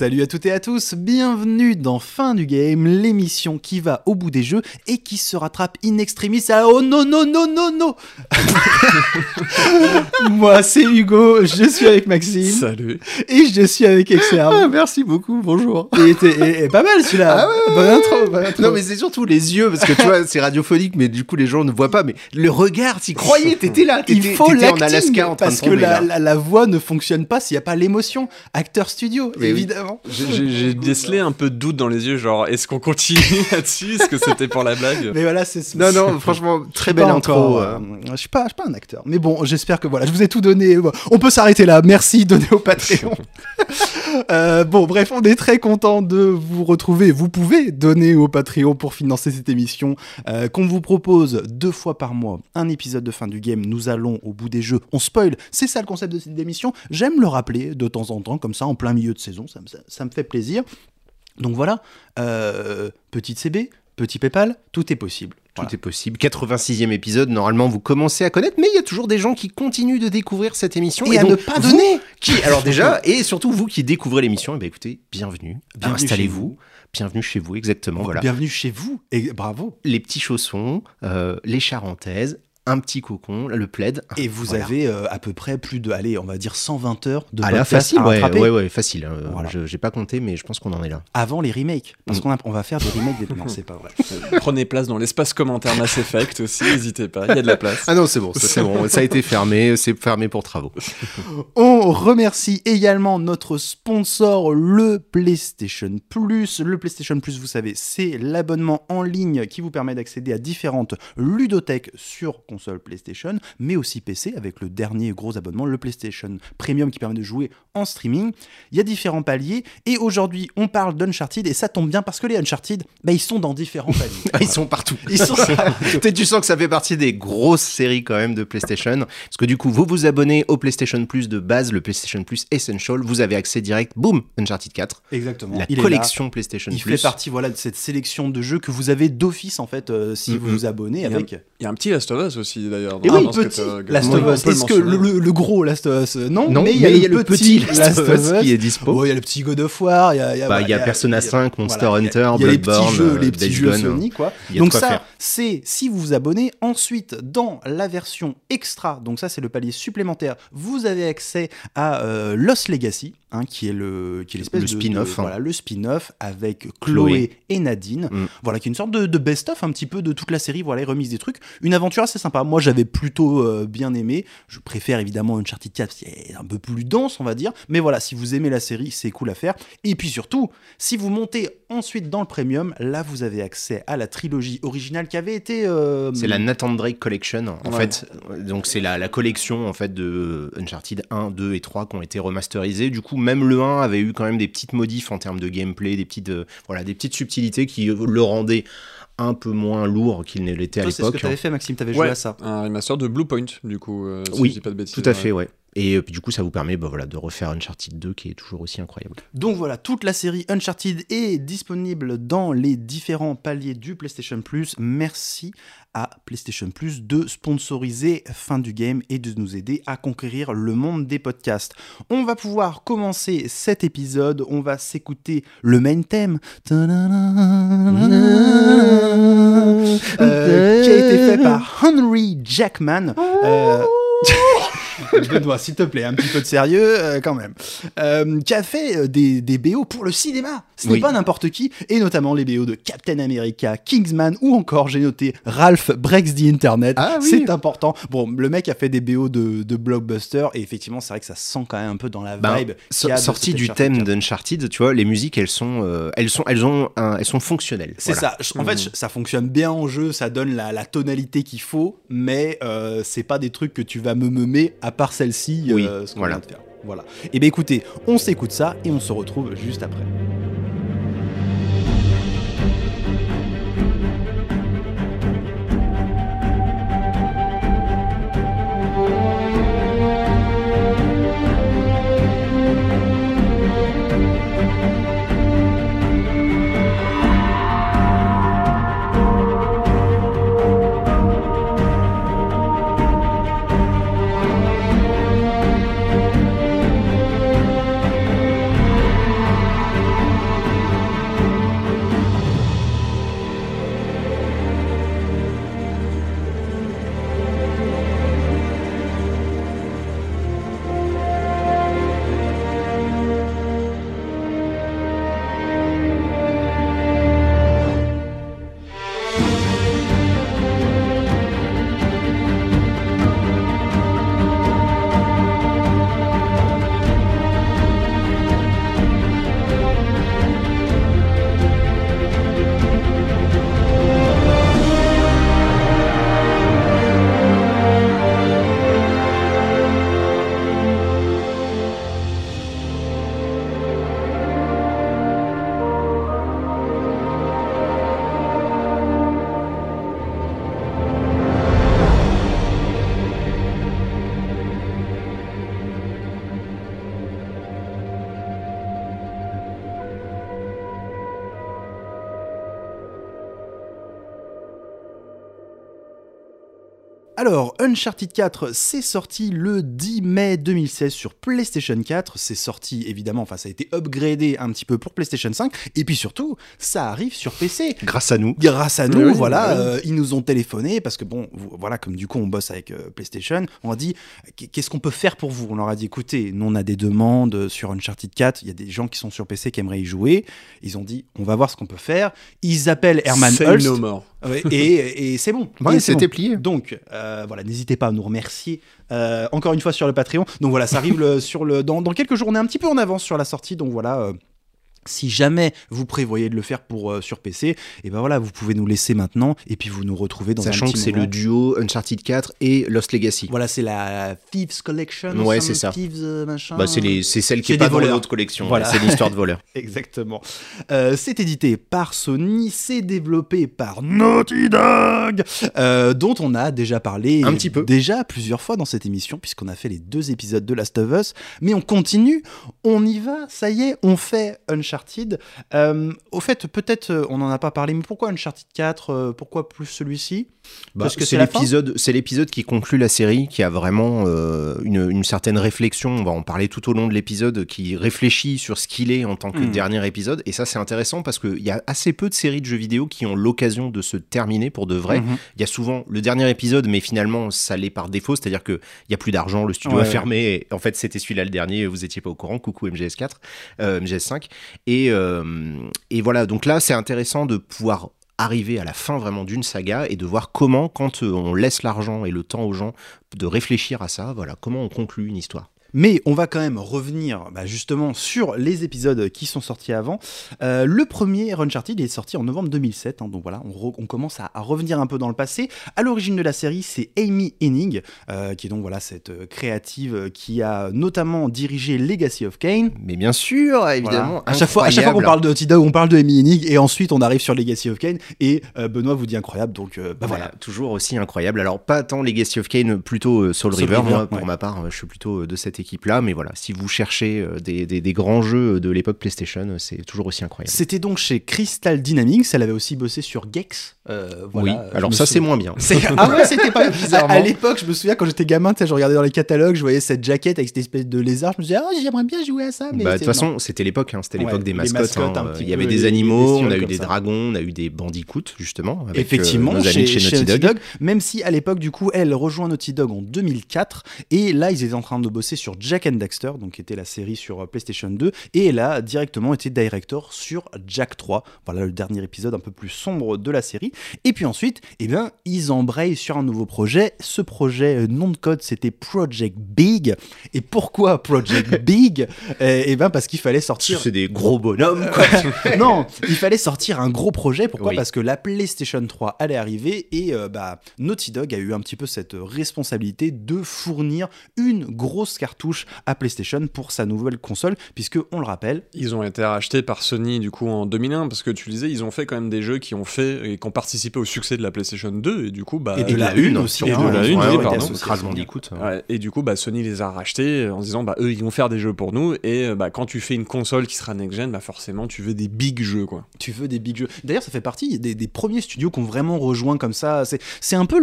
Salut à toutes et à tous, bienvenue dans Fin du Game, l'émission qui va au bout des jeux et qui se rattrape in extremis à oh non non non non non. Moi c'est Hugo, je suis avec Maxime. Salut. Et je suis avec Exerve. Ah, merci beaucoup, bonjour. Et pas mal celui-là. Ah ouais, bonne intro. Non mais c'est surtout les yeux, parce que tu vois, c'est radiophonique, mais du coup les gens ne voient pas, mais le regard, t'y croyais, t'étais là, t'étais en Alaska en train de tomber. Parce que la voix ne fonctionne pas s'il n'y a pas l'émotion. Acteur studio, mais évidemment. Oui. J'ai décelé un peu de doute dans les yeux, genre est-ce qu'on continue là-dessus? Est-ce que c'était pour la blague? Mais voilà, Non, franchement, très belle intro. Je suis pas un acteur. Mais bon, j'espère que voilà, je vous ai tout donné. On peut s'arrêter là. Merci, donnez au Patreon. Bon, bref, on est très content de vous retrouver. Vous pouvez donner au Patreon pour financer cette émission qu'on vous propose 2 fois par mois. Un épisode de Fin du Game. Nous allons au bout des jeux. On spoil. C'est ça le concept de cette émission. J'aime le rappeler de temps en temps, comme ça, en plein milieu de saison. Ça me fait plaisir. Donc voilà, petite CB, petit PayPal, tout est possible. Tout est possible. 86e épisode, normalement vous commencez à connaître, mais il y a toujours des gens qui continuent de découvrir cette émission. Et à donc, ne pas donner alors déjà, et surtout vous qui découvrez l'émission, écoutez, bienvenue installez-vous. Bienvenue chez vous, exactement. Voilà. Bienvenue chez vous, et bravo. Les petits chaussons, les charentaises, un petit cocon, le plaid. Et vous avez à peu près plus de, allez, on va dire 120 heures de podcast facile, à rattraper. Ouais, facile. Voilà. J'ai pas compté, mais je pense qu'on en est là. Avant les remakes, parce qu'on va faire des remakes. Non, c'est pas vrai. Prenez place dans l'espace commentaire Mass Effect aussi, n'hésitez pas, il y a de la place. Ah non, c'est bon, c'est bon, ça a été fermé, c'est fermé pour travaux. On remercie également notre sponsor, le PlayStation Plus. Le PlayStation Plus, vous savez, c'est l'abonnement en ligne qui vous permet d'accéder à différentes ludothèques sur console PlayStation, mais aussi PC avec le dernier gros abonnement, le PlayStation Premium qui permet de jouer en streaming. Il y a différents paliers et aujourd'hui on parle d'Uncharted et ça tombe bien parce que les Uncharted, ils sont dans différents paliers. Ils sont partout. Tu sens que ça fait partie des grosses séries quand même de PlayStation, parce que du coup vous vous abonnez au PlayStation Plus de base, le PlayStation Plus Essential, vous avez accès direct, boum, Uncharted 4. Exactement. La collection PlayStation Plus. Il fait partie de cette sélection de jeux que vous avez d'office en fait si vous vous abonnez avec. Il y a un petit Last of Us aussi d'ailleurs. Et oui, petit Last of Us. Est-ce que le gros Last of Us non, mais il y a le petit Last of Us qui est dispo. Il y a le petit God of War, il y a Persona 5, Monster Hunter, Bloodborne, les petits jeux Sony quoi. Donc ça c'est si vous vous abonnez. Ensuite dans la version extra, donc ça c'est le palier supplémentaire, vous avez accès à Lost Legacy, qui est l'espèce le spin-off, le spin-off avec Chloé et Nadine, voilà, qui est une sorte de best-of un petit peu de toute la série, voilà, remise des trucs, une aventure assez sympa. Moi j'avais plutôt bien aimé, je préfère évidemment Uncharted 4 qui est un peu plus dense on va dire, mais voilà, si vous aimez la série c'est cool à faire. Et puis surtout si vous montez ensuite dans le premium, là vous avez accès à la trilogie originale qui avait été c'est la Nathan Drake Collection en fait, donc c'est la collection en fait de Uncharted 1, 2 et 3 qui ont été remasterisés. Du coup même le 1 avait eu quand même des petites modifs en termes de gameplay, des petites subtilités qui le rendaient un peu moins lourd qu'il ne l'était à l'époque. C'est ce que t'avais fait Maxime, t'avais joué à ça. Un remaster de Bluepoint du coup, si oui, je dis pas de bêtises. Tout à fait, ouais. Et puis du coup ça vous permet de refaire Uncharted 2 qui est toujours aussi incroyable. Donc voilà, toute la série Uncharted est disponible dans les différents paliers du PlayStation Plus. Merci à PlayStation Plus de sponsoriser Fin du Game et de nous aider à conquérir le monde des podcasts. On va pouvoir commencer cet épisode, on va s'écouter le main theme qui a été fait par Henry Jackman. Benoît, s'il te plaît, un petit peu de sérieux quand même. Qui a fait des BO pour le cinéma. Ce n'est pas n'importe qui, et notamment les BO de Captain America, Kingsman, ou encore, j'ai noté, Ralph Breaks the Internet. Ah, oui. C'est important. Bon, le mec a fait des BO de blockbuster, et effectivement, c'est vrai que ça sent quand même un peu dans la vibe. Sorti du thème d'Uncharted, tu vois, les musiques, elles sont fonctionnelles. C'est ça. En fait, ça fonctionne bien en jeu, ça donne la tonalité qu'il faut, mais c'est pas des trucs que tu vas me meumer à part celle-ci, ce qu'on vient de faire. Voilà. Et bien écoutez, on s'écoute ça et on se retrouve juste après. Alors, Uncharted 4, c'est sorti le 10 mai 2016 sur PlayStation 4. C'est sorti, évidemment, ça a été upgradé un petit peu pour PlayStation 5. Et puis surtout, ça arrive sur PC. Grâce à nous. Oui, voilà. Ils nous ont téléphoné parce que, bon, voilà, comme du coup, on bosse avec PlayStation, on a dit, qu'est-ce qu'on peut faire pour vous ? On leur a dit, écoutez, nous, on a des demandes sur Uncharted 4. Il y a des gens qui sont sur PC qui aimeraient y jouer. Ils ont dit, on va voir ce qu'on peut faire. Ils appellent Herman Hulst. No more. Et c'est bon. Ouais, c'était bon. plié. Donc, voilà, n'hésitez pas à nous remercier encore une fois sur le Patreon. Donc voilà, ça arrive dans quelques jours. On est un petit peu en avance sur la sortie. Donc voilà. Si jamais vous prévoyez de le faire sur PC, et ben voilà, vous pouvez nous laisser maintenant et puis vous nous retrouvez dans Sachant un petit que c'est moment. le duo Uncharted 4 et Lost Legacy. Voilà, c'est la Thieves Collection. Ouais, c'est ça. Thieves, machin. Bah, c'est celle qui est des pas dans voleurs. l'autre collection. Voilà. C'est l'histoire de voleurs. Exactement. C'est édité par Sony, c'est développé par Naughty Dog, dont on a déjà parlé un petit peu. Déjà plusieurs fois dans cette émission, puisqu'on a fait les 2 épisodes de Last of Us. Mais on continue, on y va, ça y est, on fait Uncharted. Au fait, peut-être on n'en a pas parlé, mais pourquoi Uncharted 4 pourquoi plus celui-ci ? Parce que c'est l'épisode qui conclut la série, qui a vraiment une certaine réflexion. On va en parler tout au long de l'épisode, qui réfléchit sur ce qu'il est en tant que dernier épisode. Et ça, c'est intéressant parce qu'il y a assez peu de séries de jeux vidéo qui ont l'occasion de se terminer pour de vrai. Il y a souvent le dernier épisode, mais finalement, ça l'est par défaut. C'est-à-dire qu'il n'y a plus d'argent, le studio a fermé. Et en fait, c'était celui-là le dernier, vous n'étiez pas au courant. Coucou MGS5. Et voilà, donc là, c'est intéressant de pouvoir arriver à la fin vraiment d'une saga et de voir comment, quand on laisse l'argent et le temps aux gens de réfléchir à ça, voilà, comment on conclut une histoire. Mais on va quand même revenir justement sur les épisodes qui sont sortis avant. Le premier Uncharted est sorti en novembre 2007, donc voilà, on commence à revenir un peu dans le passé. À l'origine de la série, c'est Amy Hennig, qui est donc voilà cette créative qui a notamment dirigé Legacy of Kain. Mais bien sûr, évidemment. Voilà. À chaque fois qu'on parle de Naughty Dog, on parle de Amy Hennig et ensuite on arrive sur Legacy of Kain et Benoît vous dit incroyable, donc voilà. Toujours aussi incroyable. Alors pas tant Legacy of Kain, plutôt Soul River. Moi, pour ma part, je suis plutôt de cette équipe-là, mais voilà, si vous cherchez des grands jeux de l'époque PlayStation, c'est toujours aussi incroyable. C'était donc chez Crystal Dynamics, elle avait aussi bossé sur Gex. Oui, alors ça c'est moins bien. Ah ouais, c'était pas bizarrement. À l'époque, je me souviens quand j'étais gamin, je regardais dans les catalogues, je voyais cette jaquette avec cette espèce de lézard, je me disais j'aimerais bien jouer à ça. Mais de toute façon, c'était l'époque, c'était l'époque des mascottes. Il y avait des des animaux, on a eu des ça. dragons, on a eu des bandicoots justement. Avec, effectivement, nos amis chez Naughty Dog. Même si à l'époque, du coup, elle rejoint Naughty Dog en 2004 et là, ils étaient en train de bosser sur Jak and Daxter, donc qui était la série sur PlayStation 2, et elle a directement été director sur Jak 3. Voilà le dernier épisode un peu plus sombre de la série. Et puis ensuite, ils embrayent sur un nouveau projet. Ce projet, nom de code, c'était Project Big. Et pourquoi Project Big ? Parce qu'il fallait sortir... C'est des gros bonhommes, quoi. Non, il fallait sortir un gros projet. Pourquoi ? Parce que la PlayStation 3 allait arriver et Naughty Dog a eu un petit peu cette responsabilité de fournir une grosse cartouche à PlayStation pour sa nouvelle console, puisque, on le rappelle... Ils ont été rachetés par Sony, du coup, en 2001, parce que tu le disais, ils ont fait quand même des jeux qui ont participé au succès de la PlayStation 2, et du coup... et de la une aussi. Et de la une, oui, pardon. Crash Bandicoot. Ouais, et du coup, Sony les a rachetés en se disant, eux, ils vont faire des jeux pour nous, et quand tu fais une console qui sera next-gen, forcément, tu veux des big jeux, quoi. Tu veux des big jeux. D'ailleurs, ça fait partie des premiers studios qui ont vraiment rejoint comme ça. C'est un peu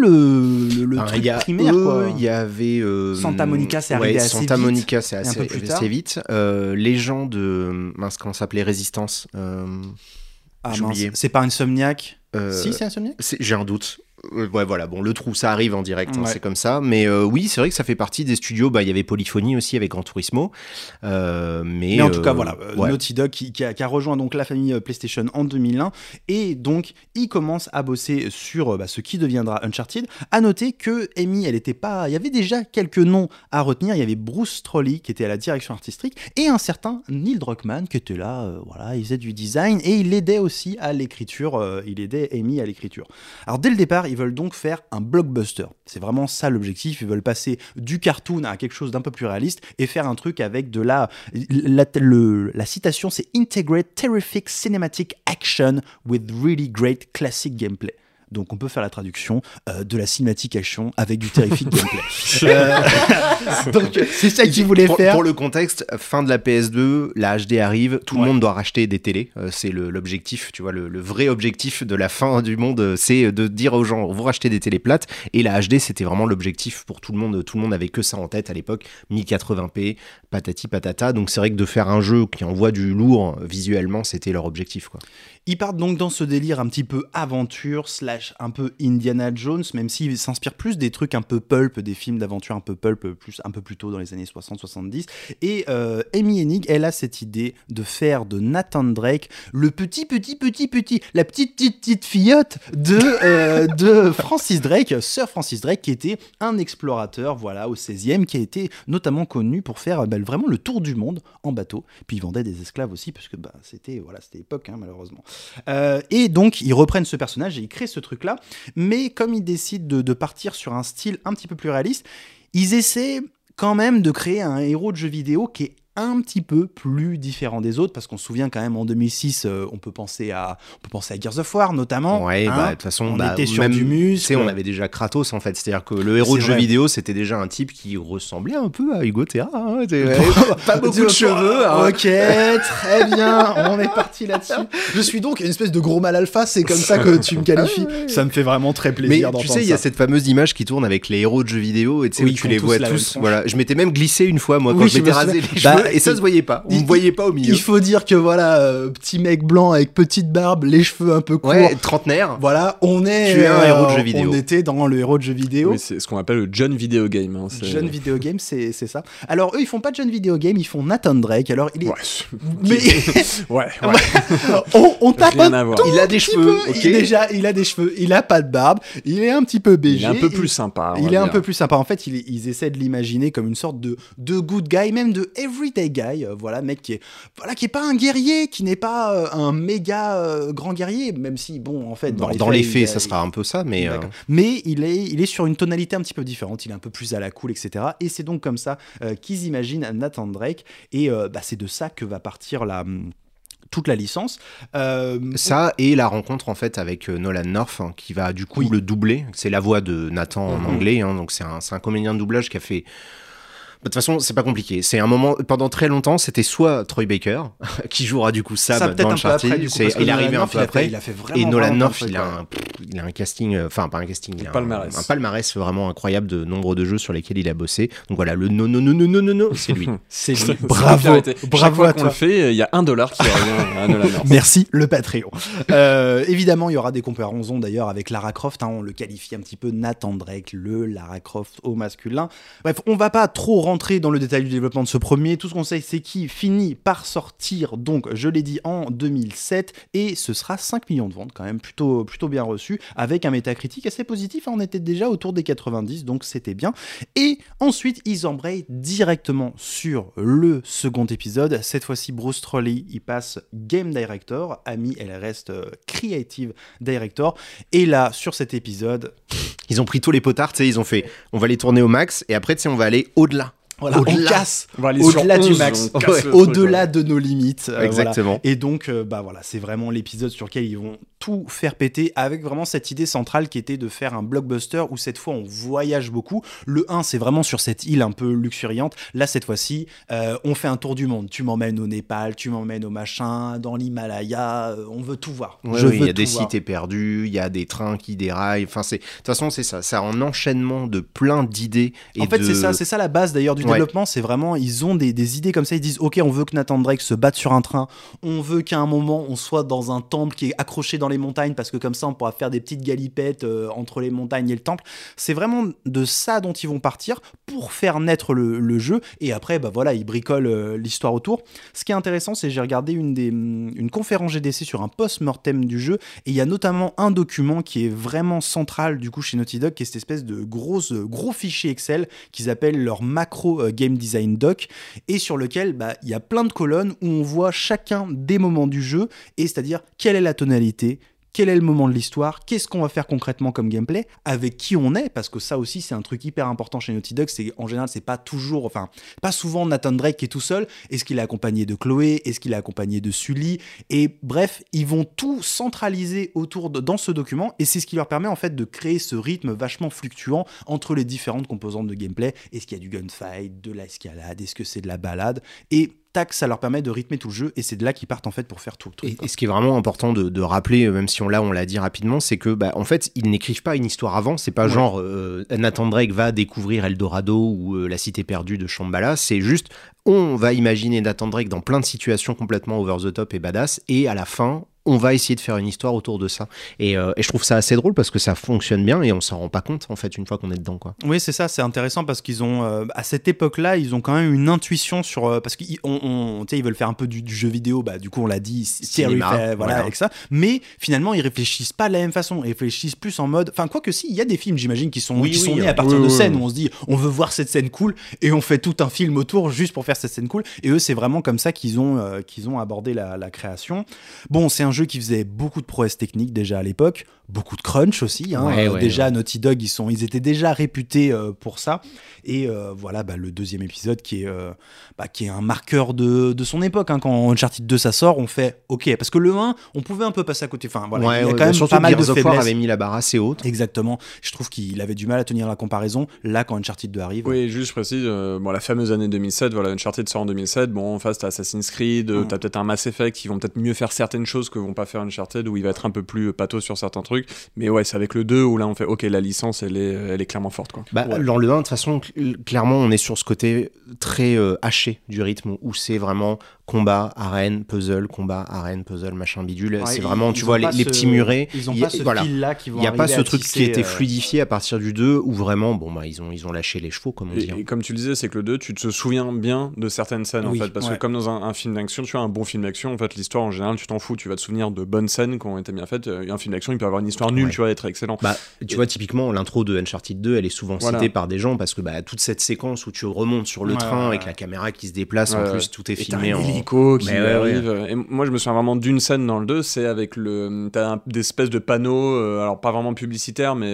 le truc primaire, quoi. Il y avait... Santa Monica, c'est arrivé assez vite. Santa Monica, c'est un peu plus tard. assez vite. Les gens de... comment ça s'appelait Résistance j'ai oublié. C'est pas Insomniac Si, c'est Insomniac. J'ai un doute. Ouais, voilà, bon, le trou, ça arrive en direct, c'est comme ça. Mais oui, c'est vrai que ça fait partie des studios. Il y avait Polyphony aussi avec Gran Turismo. Mais en tout cas, voilà, Naughty Dog qui a rejoint donc la famille PlayStation en 2001. Et donc, il commence à bosser sur ce qui deviendra Uncharted. À noter que Amy, elle était pas... Il y avait déjà quelques noms à retenir. Il y avait Bruce Trolley qui était à la direction artistique et un certain Neil Druckmann qui était là, il faisait du design et il aidait aussi à l'écriture. Il aidait Amy à l'écriture. Alors, dès le départ, ils veulent donc faire un blockbuster. C'est vraiment ça l'objectif. Ils veulent passer du cartoon à quelque chose d'un peu plus réaliste et faire un truc avec de la citation, c'est Integrate Terrific Cinematic Action with really great classic gameplay. Donc on peut faire la traduction de la cinématique action avec du terrific gameplay. Donc c'est ça qu'ils voulaient faire. Pour le contexte, fin de la PS2, la HD arrive, tout le monde doit racheter des télés. C'est l'objectif, tu vois, le vrai objectif de la fin du monde, c'est de dire aux gens, vous rachetez des télés plates. Et la HD, c'était vraiment l'objectif pour tout le monde. Tout le monde avait que ça en tête à l'époque, 1080p, patati patata. Donc c'est vrai que de faire un jeu qui envoie du lourd visuellement, c'était leur objectif, quoi. Ils partent donc dans ce délire un petit peu aventure / un peu Indiana Jones, même s'ils s'inspirent plus des trucs un peu pulp, des films d'aventure un peu pulp, un peu plus tôt dans les années 60-70. Et Amy Hennig, elle a cette idée de faire de Nathan Drake le la petite fillotte de Francis Drake, Sir Francis Drake, qui était un explorateur, voilà, au 16e, qui a été notamment connu pour faire vraiment le tour du monde en bateau. Puis il vendait des esclaves aussi, parce que c'était l'époque, hein, malheureusement. Et donc ils reprennent ce personnage et ils créent ce truc là, mais comme ils décident de partir sur un style un petit peu plus réaliste, ils essaient quand même de créer un héros de jeu vidéo qui est un petit peu plus différent des autres, parce qu'on se souvient quand même en 2006, on peut penser à Gears of War notamment. Ouais, hein, de toute façon, on était sur du muscle. On avait déjà Kratos en fait, c'est-à-dire que le héros de jeu vidéo, c'était déjà un type qui ressemblait un peu à Hugo Terra. Hein, pas beaucoup de cheveux. Hein. Ok, très bien, on est parti là-dessus. Je suis donc une espèce de gros mal alpha, c'est comme ça que tu me qualifies. Ça me fait vraiment très plaisir d'entendre ça. Mais tu sais, il y a cette fameuse image qui tourne avec les héros de jeux vidéo, et tu sais, où tu les vois tous. Voilà, je m'étais même glissé une fois, moi, quand je m'étais rasé les cheveux. Et ça se voyait pas, on me voyait pas au milieu. Il faut dire que voilà, petit mec blanc avec petite barbe, les cheveux un peu courts. Ouais, trentenaire. Voilà, tu es un héros de jeu vidéo. On était dans le héros de jeu vidéo. Oui, c'est ce qu'on appelle le John Video Game. Hein, John Video Game, c'est ça. Alors eux, ils font pas John Video Game, ils font Nathan Drake. Alors il est. Ouais. on tape il a des cheveux. Okay. Il a des cheveux. Il a pas de barbe. Il est un petit peu BG. Il est un peu plus sympa. Il est un peu plus sympa. En fait, ils essaient de l'imaginer comme une sorte de good guy, même de everyday guy. Voilà, mec qui est pas un guerrier, qui n'est pas un méga grand guerrier, même si bon, en fait, dans les faits, ça sera un peu ça, mais il est sur une tonalité un petit peu différente. Il est un peu plus à la cool, etc. Et c'est donc comme ça qu'ils imaginent Nathan Drake. Et c'est de ça que va partir toute la licence. Ça et la rencontre en fait avec Nolan North, hein, qui va du coup le doubler. C'est la voix de Nathan en anglais, hein, donc c'est un comédien de doublage qui a fait. De toute façon, c'est pas compliqué. C'est un moment, pendant très longtemps, c'était soit Troy Baker, qui jouera du coup Sam dans Uncharted. Il est arrivé un peu après. Et Nolan North, il a un casting, enfin pas un casting, il a un palmarès vraiment incroyable de nombre de jeux sur lesquels il a bossé. Donc voilà, le non, c'est lui. C'est lui. Bravo à toi. On le fait, il y a $1 qui revient à Nolan North. Merci, le Patreon. Évidemment, il y aura des comparaisons d'ailleurs avec Lara Croft. Hein, on le qualifie un petit peu Nathan Drake, le Lara Croft au masculin. Bref, on va pas trop rentrer dans le détail du développement de ce premier. Tout ce qu'on sait, c'est qu'il finit par sortir, donc je l'ai dit, en 2007, et ce sera 5 millions de ventes, quand même plutôt bien reçu, avec un métacritique assez positif. On était déjà autour des 90, donc c'était bien. Et ensuite, ils embrayent directement sur le second épisode. Cette fois-ci, Bruce Trolley, il passe Game Director. Amy, elle reste Creative Director. Et là, sur cet épisode... Ils ont pris tous les potards, tu sais, ils ont fait, on va les tourner au max, et après, tu sais, on va aller au-delà. Voilà, on casse au-delà du max, au-delà de nos limites. Exactement. Voilà. Et donc, voilà, c'est vraiment l'épisode sur lequel ils vont tout faire péter, avec vraiment cette idée centrale qui était de faire un blockbuster où cette fois on voyage beaucoup. Le 1, c'est vraiment sur cette île un peu luxuriante. Là, cette fois-ci, on fait un tour du monde. Tu m'emmènes au Népal, tu m'emmènes au machin, dans l'Himalaya, on veut tout voir. Il y a des cités perdues, il y a des trains qui déraillent. Enfin, de toute façon, c'est ça. C'est un enchaînement de plein d'idées. En fait, c'est ça la base d'ailleurs du développement. C'est vraiment, ils ont des idées comme ça. Ils disent, ok, on veut que Nathan Drake se batte sur un train. On veut qu'à un moment, on soit dans un temple qui est accroché dans les montagnes, parce que comme ça on pourra faire des petites galipettes entre les montagnes et le temple. C'est vraiment de ça dont ils vont partir pour faire naître le jeu, et après ils bricolent l'histoire autour. Ce qui est intéressant, c'est que j'ai regardé une conférence GDC sur un post-mortem du jeu, et il y a notamment un document qui est vraiment central du coup chez Naughty Dog, qui est cette espèce de gros fichier Excel qu'ils appellent leur macro game design doc, et sur lequel il y a plein de colonnes où on voit chacun des moments du jeu, et c'est-à-dire quelle est la tonalité, quel est le moment de l'histoire, qu'est-ce qu'on va faire concrètement comme gameplay, avec qui on est, parce que ça aussi c'est un truc hyper important chez Naughty Dog, c'est en général c'est pas souvent Nathan Drake qui est tout seul, est-ce qu'il est accompagné de Chloé, est-ce qu'il est accompagné de Sully, et bref, ils vont tout centraliser dans ce document, et c'est ce qui leur permet en fait de créer ce rythme vachement fluctuant entre les différentes composantes de gameplay, est-ce qu'il y a du gunfight, de l'escalade, est-ce que c'est de la balade, et tac, ça leur permet de rythmer tout le jeu, et c'est de là qu'ils partent en fait pour faire tout le truc. Et ce qui est vraiment important de rappeler, même si on l'a dit rapidement, c'est que en fait ils n'écrivent pas une histoire avant, c'est pas genre Nathan Drake va découvrir Eldorado ou la cité perdue de Shambhala, c'est juste on va imaginer Nathan Drake dans plein de situations complètement over the top et badass, et à la fin on va essayer de faire une histoire autour de ça. Et je trouve ça assez drôle parce que ça fonctionne bien et on s'en rend pas compte en fait une fois qu'on est dedans, quoi. Oui, c'est ça, c'est intéressant parce qu'ils ont à cette époque-là, ils ont quand même une intuition sur parce qu'ils ils veulent faire un peu du jeu vidéo, du coup on l'a dit, cinéma, voilà, avec ça, mais finalement ils réfléchissent pas de la même façon, ils réfléchissent plus en mode, enfin quoi que si, il y a des films, j'imagine, qui sont nés à partir de scènes où on se dit on veut voir cette scène cool et on fait tout un film autour juste pour faire cette scène cool, et eux c'est vraiment comme ça qu'ils ont abordé la création. Bon, c'est un jeu qui faisait beaucoup de prouesses techniques déjà à l'époque, beaucoup de crunch aussi, déjà Naughty Dog ils étaient déjà réputés pour ça, et voilà le deuxième épisode qui est un marqueur de son époque, quand Uncharted 2 ça sort, on fait ok, parce que le 1 on pouvait un peu passer à côté, il y a quand même pas mal de faiblesses. avait mis la barre assez haute. Exactement, je trouve qu'il avait du mal à tenir la comparaison là quand Uncharted 2 arrive. Oui, juste je précise, la fameuse année 2007, Uncharted sort en 2007, en face t'as Assassin's Creed, t'as peut-être un Mass Effect qui vont peut-être mieux faire certaines choses que vont pas faire Uncharted, où il va être un peu plus pathos sur certains trucs, mais ouais, c'est avec le 2 où là on fait ok, la licence elle est clairement forte, quoi. Dans le 1 de toute façon clairement on est sur ce côté très haché du rythme où c'est vraiment combat, arène, puzzle, machin bidule, c'est vraiment tu vois les petits murets, ils ont pas ce fil là qui vont, il y a pas ce truc qui a été fluidifié à partir du 2 où vraiment ils ont lâché les chevaux, comme on dit. Et comme tu le disais, c'est que le 2 tu te souviens bien de certaines scènes en fait, parce que comme dans un film d'action, tu vois, un bon film d'action en fait, l'histoire en général tu t'en fous, tu vas te souvenir de bonnes scènes qui ont été bien faites. Un film d'action il peut avoir une histoire nulle, tu vois, être excellent. Tu vois, typiquement l'intro de Uncharted 2 elle est souvent citée par des gens parce que toute cette séquence où tu remontes sur le train avec la caméra qui se déplace, en plus tout est filmé en hélico qui arrive. Et moi je me souviens vraiment d'une scène dans le 2, c'est avec t'as des espèces de panneaux, alors pas vraiment publicitaires, mais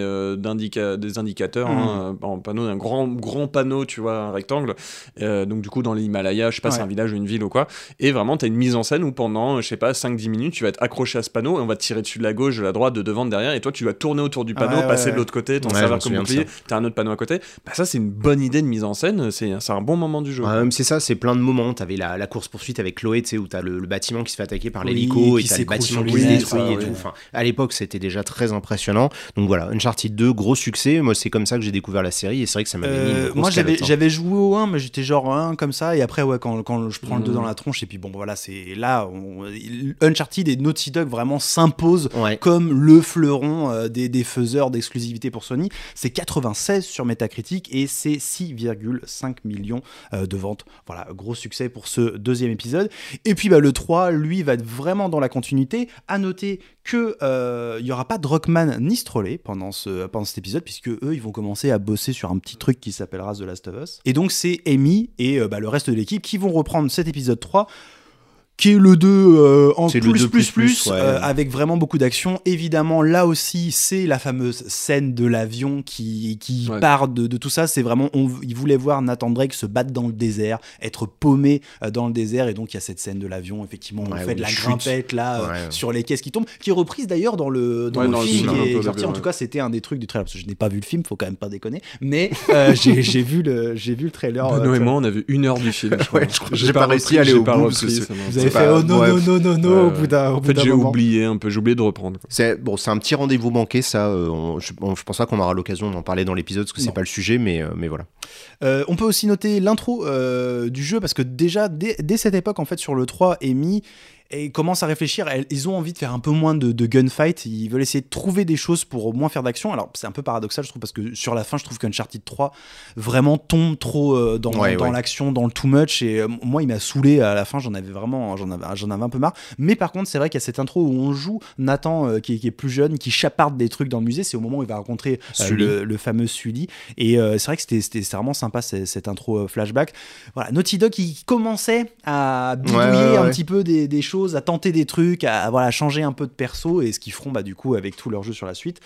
des indicateurs, en panneau, un grand panneau, tu vois, un rectangle, donc du coup dans l'Himalaya, je sais pas, c'est un village ou une ville ou quoi, et vraiment t'as une mise en scène où pendant, je sais pas, 5-10 minutes tu vas être accroché à ce panneau et on va te tirer dessus de la gauche, de la droite, de devant, de derrière, et toi tu vas tourner autour du panneau, passer de l'autre côté, t'en servir comme bouclier, t'as un autre panneau à côté. Ça c'est une bonne idée de mise en scène, c'est un bon moment du jeu. C'est ça, c'est plein de moments. T'avais la course poursuite avec Chloé, tu sais, où t'as le bâtiment qui se fait attaquer par l'hélico et t'as le bâtiment qui se détruit et tout. Enfin, à l'époque c'était déjà très impressionnant. Donc voilà, Uncharted 2, gros succès. Moi c'est comme ça que j'ai découvert la série, et c'est vrai que ça m'avait mis une grosse moi calotte, j'avais joué au 1, mais j'étais genre 1 comme ça, et après quand je prends le 2 dans la tronche, et puis c'est là Uncharted et Naughty Dog vraiment s'imposent comme le fleuron des faiseurs d'exclusivité pour Sony. C'est 96 sur Metacritic et c'est 6,5 millions de ventes. Voilà, gros succès pour ce deuxième épisode. Et puis le 3, lui, va être vraiment dans la continuité. À noter que il y aura pas de Rockman ni Strolley pendant cet épisode, puisque eux ils vont commencer à bosser sur un petit truc qui s'appellera The Last of Us. Et donc c'est Amy et le reste de l'équipe qui vont reprendre cet épisode 3, qui est le 2 en plus, avec vraiment beaucoup d'action. Évidemment, là aussi, c'est la fameuse scène de l'avion qui part de tout ça. C'est vraiment, ils voulaient voir Nathan Drake se battre dans le désert, être paumé dans le désert, et donc il y a cette scène de l'avion, effectivement, on fait de la grimpette là, sur les caisses qui tombent, qui est reprise d'ailleurs dans le film qui est sorti. En tout cas, c'était un des trucs du trailer, parce que je n'ai pas vu le film, faut quand même pas déconner, mais j'ai vu le trailer. Benoît et moi, on a vu 1 heure du film. J'ai pas réussi à aller au bout. Vous avez fait au bout d'un en fait j'ai oublié de reprendre. C'est un petit rendez-vous manqué, ça. Je pense pas qu'on aura l'occasion d'en parler dans l'épisode parce que c'est pas le sujet, mais voilà. On peut aussi noter l'intro du jeu, parce que déjà dès cette époque en fait sur le 3, Amy et commencent à réfléchir, ils ont envie de faire un peu moins de gunfight, ils veulent essayer de trouver des choses pour moins faire d'action. Alors c'est un peu paradoxal je trouve, parce que sur la fin je trouve qu'Uncharted 3 vraiment tombe trop dans l'action, dans le too much, et moi il m'a saoulé à la fin, j'en avais un peu marre. Mais par contre c'est vrai qu'il y a cette intro où on joue Nathan qui est plus jeune, qui chaparde des trucs dans le musée, c'est au moment où il va rencontrer le fameux Sully, et c'est vrai que c'était vraiment sympa cette intro flashback. Voilà, Naughty Dog qui commençait à bidouiller un petit peu des choses choses, à tenter des trucs, à voilà, changer un peu de perso, et ce qu'ils feront du coup avec tous leurs jeux sur la suite.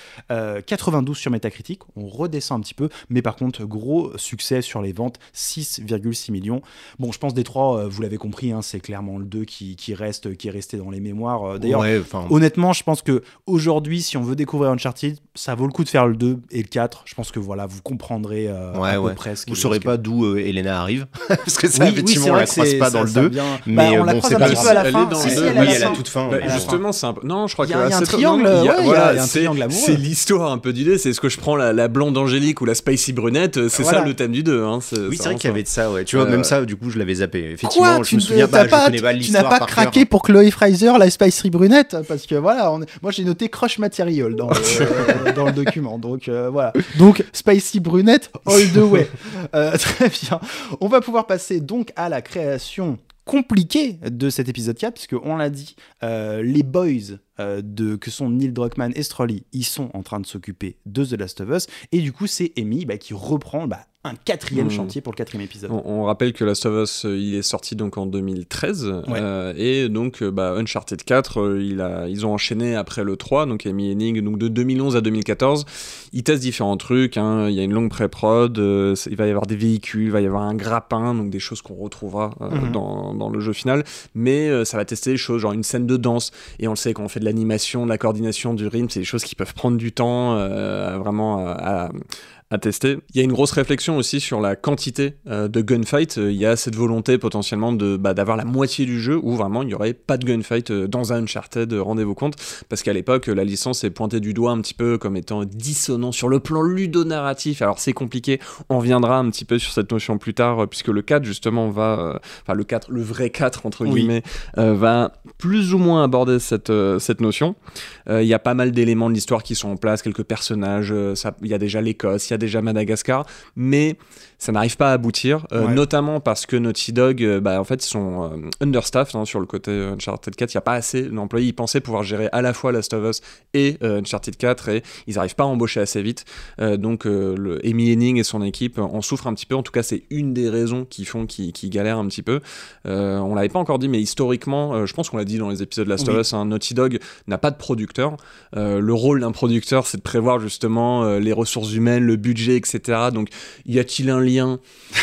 92 sur Metacritic, on redescend un petit peu, mais par contre, gros succès sur les ventes, 6,6 millions. Bon, je pense Détroit, vous l'avez compris, hein, c'est clairement le 2 qui est resté dans les mémoires. D'ailleurs, honnêtement, je pense que aujourd'hui, si on veut découvrir Uncharted, ça vaut le coup de faire le 2 et le 4. Je pense que voilà, vous comprendrez à peu près ce que... Vous saurez pas d'où Elena arrive, parce que ça, effectivement, on la croise pas dans le 2. Mais on la croise un petit peu à la fin. Elle est à la toute fin. Justement, c'est un peu... Non, je crois qu'il y a un triangle. Il y a un triangle amoureux. C'est l'histoire un peu d'idée. C'est ce que je prends la blonde angélique ou la spicy brunette. C'est ça le thème du 2. Oui, c'est vrai qu'il y avait de ça. Tu vois, même ça, du coup, je l'avais zappé. Effectivement, je me souviens pas. Je connais pas l'histoire. Tu n'as pas craqué pour Chloé Fraser, la spicy brunette, parce que voilà, moi j'ai noté crush material dans le document. Donc voilà. Donc spicy brunette all the way. Très bien. On va pouvoir passer donc à la création compliquée de cet épisode 4, puisque on l'a dit, les boys que sont Neil Druckmann et Stroley, ils sont en train de s'occuper de The Last of Us, et du coup c'est Amy qui reprend un 4e chantier pour le 4e épisode. On rappelle que Last of Us il est sorti donc en 2013 et donc Uncharted 4 ils ont enchaîné après le 3, donc Amy Hennig, donc de 2011 à 2014 ils testent différents trucs, hein. Il y a une longue pré-prod, il va y avoir des véhicules, il va y avoir un grappin, donc des choses qu'on retrouvera dans le jeu final, mais ça va tester des choses genre une scène de danse, et on le sait quand on fait de l'animation, de la coordination, du rythme, c'est des choses qui peuvent prendre du temps vraiment à tester. Il y a une grosse réflexion aussi sur la quantité de gunfight. Il y a cette volonté potentiellement d'avoir la moitié du jeu où vraiment il n'y aurait pas de gunfight dans un Uncharted, rendez-vous compte, parce qu'à l'époque la licence est pointée du doigt un petit peu comme étant dissonant sur le plan ludonarratif. Alors c'est compliqué, on reviendra un petit peu sur cette notion plus tard, puisque le 4 justement va, le vrai 4 entre guillemets, va plus ou moins aborder cette notion. Il y a pas mal d'éléments de l'histoire qui sont en place, quelques personnages, il y a déjà l'Écosse, il y a déjà Madagascar, mais ça n'arrive pas à aboutir, notamment parce que Naughty Dog, en fait, ils sont understaffed sur le côté Uncharted 4. Il n'y a pas assez d'employés. Ils pensaient pouvoir gérer à la fois Last of Us et Uncharted 4, et ils n'arrivent pas à embaucher assez vite. Donc, Amy Hennig et son équipe en souffrent un petit peu. En tout cas, c'est une des raisons qui font qu'ils galèrent un petit peu. On l'avait pas encore dit, mais historiquement, je pense qu'on l'a dit dans les épisodes de Last of Us, Naughty Dog n'a pas de producteur. Le rôle d'un producteur, c'est de prévoir justement les ressources humaines, le budget, etc. Donc, y a-t-il un lien?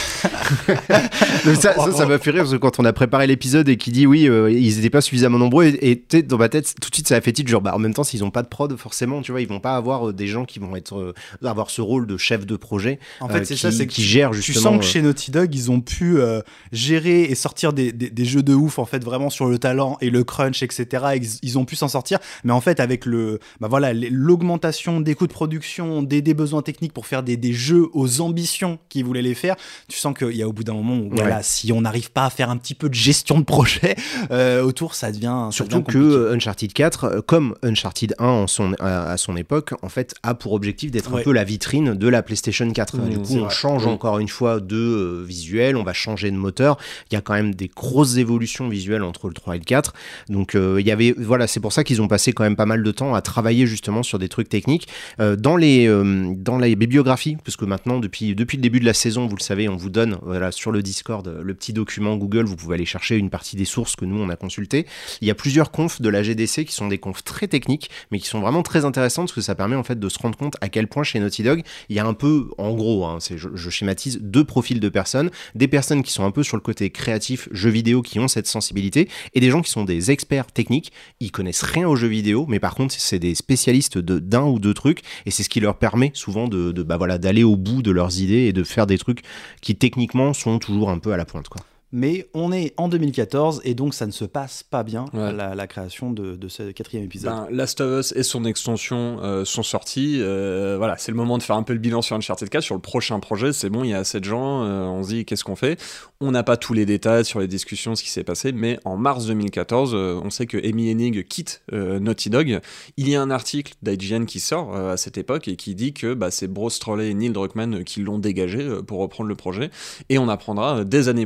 ça m'a fait rire, parce que quand on a préparé l'épisode et qu'il dit ils n'étaient pas suffisamment nombreux, et dans ma tête tout de suite ça a fait titre genre en même temps, s'ils n'ont pas de prod, forcément tu vois, ils vont pas avoir des gens qui vont avoir ce rôle de chef de projet, en fait c'est ça, qui gère justement. Tu sens que chez Naughty Dog ils ont pu gérer et sortir des jeux de ouf, en fait, vraiment sur le talent et le crunch, etc. Ils ont pu s'en sortir, mais en fait avec l'augmentation des coûts de production, des besoins techniques pour faire des jeux aux ambitions qu'ils voulaient les faire, tu sens qu'il y a au bout d'un moment où si on n'arrive pas à faire un petit peu de gestion de projet autour, ça devient surtout que Uncharted 4, comme Uncharted 1 à son époque, en fait a pour objectif d'être un peu la vitrine de la PlayStation 4. Du coup on change encore une fois de visuel, on va changer de moteur, il y a quand même des grosses évolutions visuelles entre le 3 et le 4, donc il y avait, c'est pour ça qu'ils ont passé quand même pas mal de temps à travailler justement sur des trucs techniques dans les bibliographies, parce que maintenant depuis le début de la saison, vous le savez, on vous donne sur le Discord le petit document Google, vous pouvez aller chercher une partie des sources que nous on a consultées. Il y a plusieurs confs de la GDC qui sont des confs très techniques, mais qui sont vraiment très intéressantes, parce que ça permet en fait de se rendre compte à quel point chez Naughty Dog il y a un peu, en gros, je schématise, deux profils de personnes, des personnes qui sont un peu sur le côté créatif, jeux vidéo, qui ont cette sensibilité, et des gens qui sont des experts techniques, ils connaissent rien aux jeux vidéo, mais par contre c'est des spécialistes d'un ou deux trucs, et c'est ce qui leur permet souvent d'aller au bout de leurs idées et de faire des trucs qui techniquement sont toujours un peu à la pointe, quoi. Mais on est en 2014 et donc ça ne se passe pas bien, la création de ce 4e épisode. Last of Us et son extension sont sortis. C'est le moment de faire un peu le bilan sur Uncharted 4. Sur le prochain projet, c'est bon, il y a assez de gens. On se dit, qu'est-ce qu'on fait ? On n'a pas tous les détails sur les discussions, ce qui s'est passé, mais en mars 2014, on sait que Amy Hennig quitte Naughty Dog. Il y a un article d'IGN qui sort à cette époque et qui dit que c'est Bruce Straley et Neil Druckmann qui l'ont dégagé pour reprendre le projet. Et on apprendra des années plus tard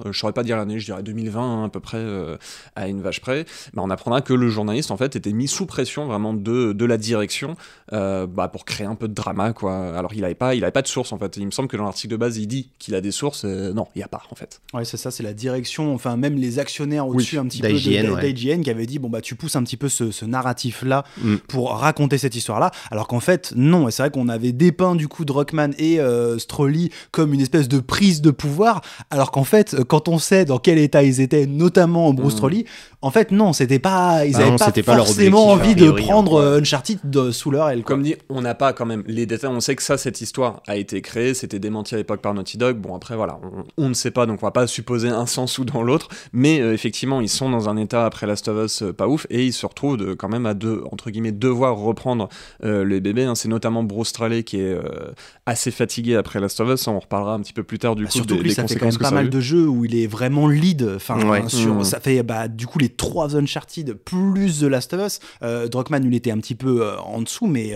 je saurais pas dire l'année, je dirais 2020 hein, à peu près, à une vache près, on apprendra que le journaliste en fait était mis sous pression vraiment de la direction pour créer un peu de drama, quoi. Alors il avait pas de source en fait. Il me semble que dans l'article de base il dit qu'il a des sources, non, il y a pas en fait. Ouais, c'est ça, c'est la direction, enfin même les actionnaires au-dessus un petit peu d'IGN qui avait dit bon bah tu pousses un petit peu ce narratif là pour raconter cette histoire là, alors qu'en fait non. Et c'est vrai qu'on avait dépeint du coup Druckmann et Strolli comme une espèce de prise de pouvoir, alors qu'en fait quand on sait dans quel état ils étaient, notamment Bruce Strolli, en fait non, c'était pas, ils avaient pas forcément envie de prendre Uncharted sous leur aile, quoi. Comme dit, on n'a pas quand même les détails, on sait que cette histoire a été créée, c'était démenti à l'époque par Naughty Dog, bon après voilà, on ne sait pas, donc on va pas supposer un sens ou dans l'autre, mais effectivement ils sont dans un état après Last of Us pas ouf, et ils se retrouvent quand même à entre guillemets devoir reprendre les bébés, hein. C'est notamment Bruce Straley qui est assez fatigué après Last of Us, on en reparlera un petit peu plus tard du coup surtout des ça fait quand conséquences même pas mal de jeux où il est vraiment lead, enfin ça fait du coup les 3 Uncharted plus The Last of Us. Druckmann il était un petit peu en dessous, mais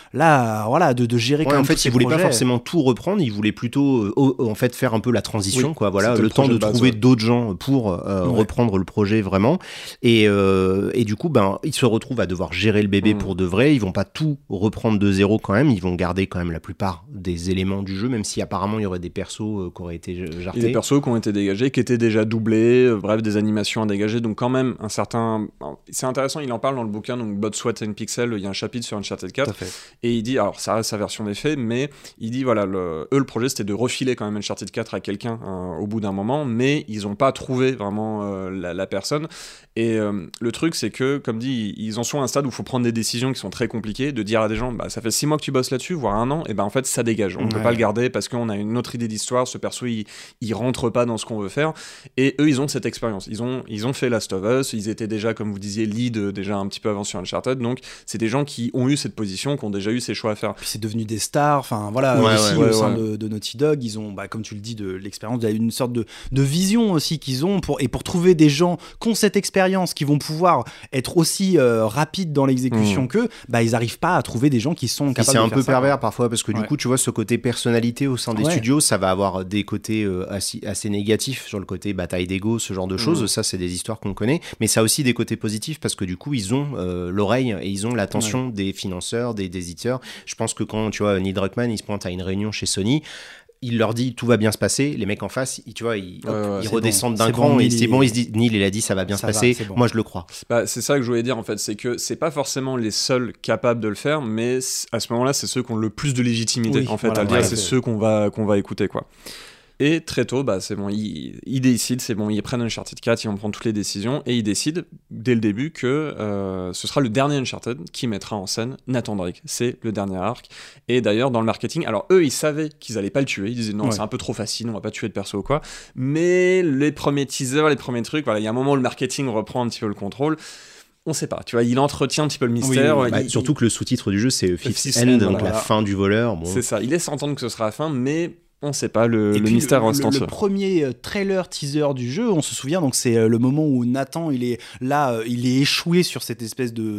là voilà, de gérer quand même en fait il voulait projets. pas forcément tout reprendre, il voulait plutôt en fait faire un peu la transition, quoi, voilà, le temps de trouver d'autres gens pour reprendre le projet vraiment, et du coup il se retrouve à devoir gérer le bébé pour de vrai. Ils vont pas tout reprendre de zéro quand même, ils vont garder quand même la plupart des éléments du jeu, même si apparemment il y aurait des persos qui auraient été jartés. Des persos qui ont été dégagés, qui étaient déjà doublés, bref, des animations à dégager, donc quand même un certain... C'est intéressant, il en parle dans le bouquin, donc Blood, Sweat and Pixel, il y a un chapitre sur Uncharted 4, et il dit, alors ça reste sa version des faits, mais il dit, voilà, le projet c'était de refiler quand même Uncharted 4 à quelqu'un au bout d'un moment, mais ils n'ont pas trouvé vraiment la personne, et le truc c'est que, comme dit, ils en sont à un stade où il faut prendre des décisions qui sont très compliquées, de dire à des gens, ça fait 6 mois que tu bosses là-dessus, voire 1 an, et en fait ça dégage, on ne peut pas le garder parce qu'on a une autre idée d'histoire, ce perso il rentre pas dans ce qu'on veut faire, et eux ils ont cette expérience, ils ont fait Last of Us, ils étaient déjà, comme vous disiez, lead déjà un petit peu avant sur Uncharted, donc c'est des gens qui ont eu cette position, qui ont déjà eu ces choix à faire. Puis c'est devenu des stars, enfin voilà, au sein de Naughty Dog, ils ont, comme tu le dis, de l'expérience, il y a une sorte de vision aussi qu'ils ont pour trouver des gens qui ont cette expérience, qui vont pouvoir être aussi rapides dans l'exécution qu'eux, ils arrivent pas à trouver des gens qui sont capables de faire ça. C'est un peu pervers parfois, parce que du coup tu vois ce côté personnalité au sein des studios, ça va avoir des côtés assez négatifs sur le côté bataille d'ego, ce genre de choses, ça c'est des histoires qu'on connaît, mais ça a aussi des côtés positifs parce que du coup ils ont l'oreille et ils ont l'attention des financeurs, des éditeurs. Je pense que quand tu vois Neil Druckmann il se pointe à une réunion chez Sony, il leur dit tout va bien se passer, les mecs en face ils redescendent d'un cran, et c'est bon, ils se disent Neil il a dit ça va bien se passer, moi je le crois. C'est ça que je voulais dire en fait, c'est que c'est pas forcément les seuls capables de le faire, mais à ce moment là c'est ceux qui ont le plus de légitimité en fait, à le dire, c'est ceux qu'on va écouter, quoi. Et très tôt, c'est bon, ils décident, c'est bon, ils prennent Uncharted 4, ils vont prendre toutes les décisions, et ils décident dès le début que ce sera le dernier Uncharted qui mettra en scène Nathan Drake. C'est le dernier arc. Et d'ailleurs, dans le marketing, alors eux, ils savaient qu'ils allaient pas le tuer, ils disaient non, c'est un peu trop facile, on va pas tuer de perso ou quoi. Mais les premiers teasers, les premiers trucs, voilà, il y a un moment où le marketing reprend un petit peu le contrôle. On sait pas, tu vois, il entretient un petit peu le mystère. Surtout que le sous-titre du jeu, c'est Fifth End, donc la fin du voleur. Bon. C'est ça, il laisse entendre que ce sera la fin, mais on sait pas, le mystère reste en soi. Le premier trailer teaser du jeu, on se souvient, donc c'est le moment où Nathan il est là, il est échoué sur cette espèce de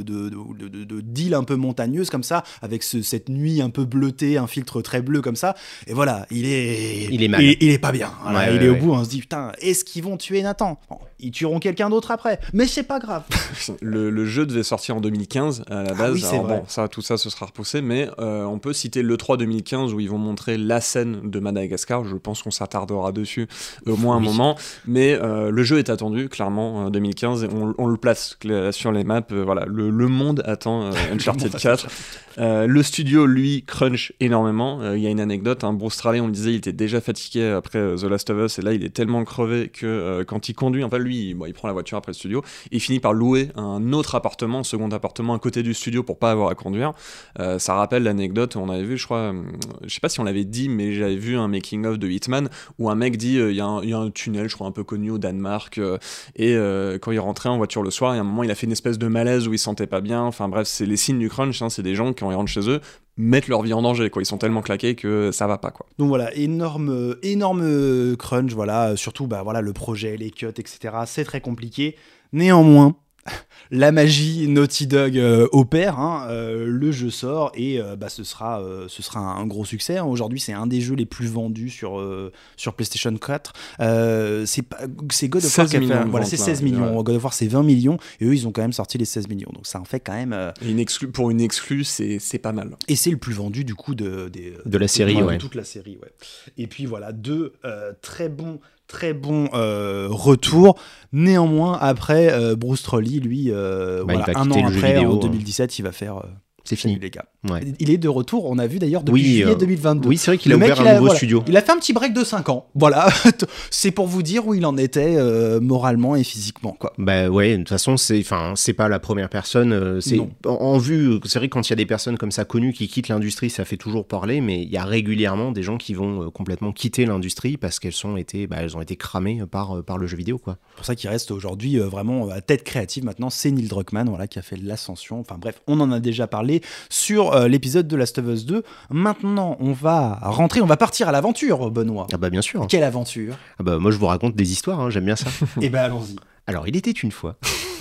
d'île un peu montagneuse comme ça, avec cette nuit un peu bleutée, un filtre très bleu comme ça, et voilà, il est mal. Il est pas bien, voilà, il est au bout, on se dit putain, est-ce qu'ils vont tuer Nathan ? Bon, ils tueront quelqu'un d'autre après, mais c'est pas grave. le jeu devait sortir en 2015 à la base, tout ça se sera repoussé, mais on peut citer l'E3 2015 où ils vont montrer la scène de Madagascar, je pense qu'on s'attardera dessus au moins un moment, mais le jeu est attendu clairement 2015, et on le place sur les maps, voilà, le monde attend Uncharted 4. Le studio lui crunch énormément, il y a une anecdote, Bruce Straley, on le disait, il était déjà fatigué après The Last of Us, et là il est tellement crevé que quand il conduit, en fait lui il prend la voiture après le studio et il finit par louer un autre appartement, un second appartement à côté du studio pour pas avoir à conduire. Ça rappelle l'anecdote, on avait vu, je crois, je sais pas si on l'avait dit, mais j'avais vu un making of de Hitman où un mec dit il y a un tunnel, je crois, un peu connu au Danemark, et quand il rentrait en voiture le soir, il y a un moment il a fait une espèce de malaise où il se sentait pas bien, enfin bref, c'est les signes du crunch, c'est des gens qui, quand ils rentrent chez eux, mettent leur vie en danger, quoi. Ils sont tellement claqués que ça va pas, quoi. Donc voilà, énorme crunch, voilà, surtout voilà, le projet, les cuts, etc. C'est très compliqué. Néanmoins, la magie Naughty Dog opère, hein, le jeu sort et ce sera un gros succès. Aujourd'hui, c'est un des jeux les plus vendus sur PlayStation 4. C'est God of War qui a fait, voilà, c'est 16 millions. Ouais. God of War, c'est 20 millions et eux, ils ont quand même sorti les 16 millions. Donc ça en fait quand même. Pour une exclue, c'est pas mal. Et c'est le plus vendu du coup de la série, de toute la série. Ouais. Et puis voilà, deux très bons retour. Néanmoins, après, Bruce Trolley, lui, un an après, en 2017, il va faire... c'est fini, les gars. Ouais. Il est de retour, on a vu d'ailleurs depuis juillet 2022. Oui, c'est vrai qu'il a ouvert un nouveau studio. Il a fait un petit break de 5 ans. Voilà, c'est pour vous dire où il en était moralement et physiquement, quoi. Bah ouais, de toute façon, c'est pas la première personne. C'est en vue. C'est vrai que quand il y a des personnes comme ça connues qui quittent l'industrie, ça fait toujours parler, mais il y a régulièrement des gens qui vont complètement quitter l'industrie parce qu'elles ont été cramées par le jeu vidéo, quoi. C'est pour ça qu'il reste aujourd'hui vraiment à tête créative maintenant. C'est Neil Druckmann, voilà, qui a fait l'ascension. Enfin bref, on en a déjà parlé sur l'épisode de Last of Us 2. Maintenant, on va partir à l'aventure, Benoît. Ah bah bien sûr. Quelle aventure? Ah bah moi je vous raconte des histoires, hein, j'aime bien ça. Eh ben allons-y. Alors, il était une fois.